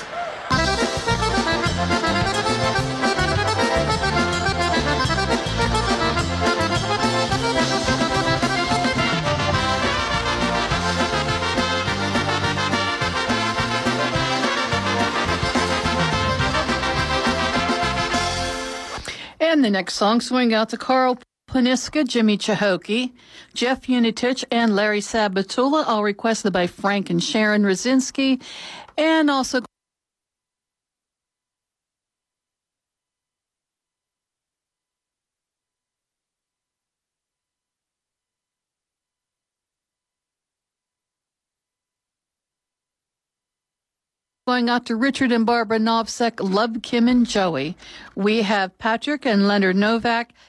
And the next song, swing out to Carl Paniska, Jimmy Chahokee, Jeff Unitich, and Larry Sabatula, all requested by Frank and Sharon Rosinski, and also going out to Richard and Barbara Novsek, Love Kim and Joey. We have Patrick and Leonard Novak,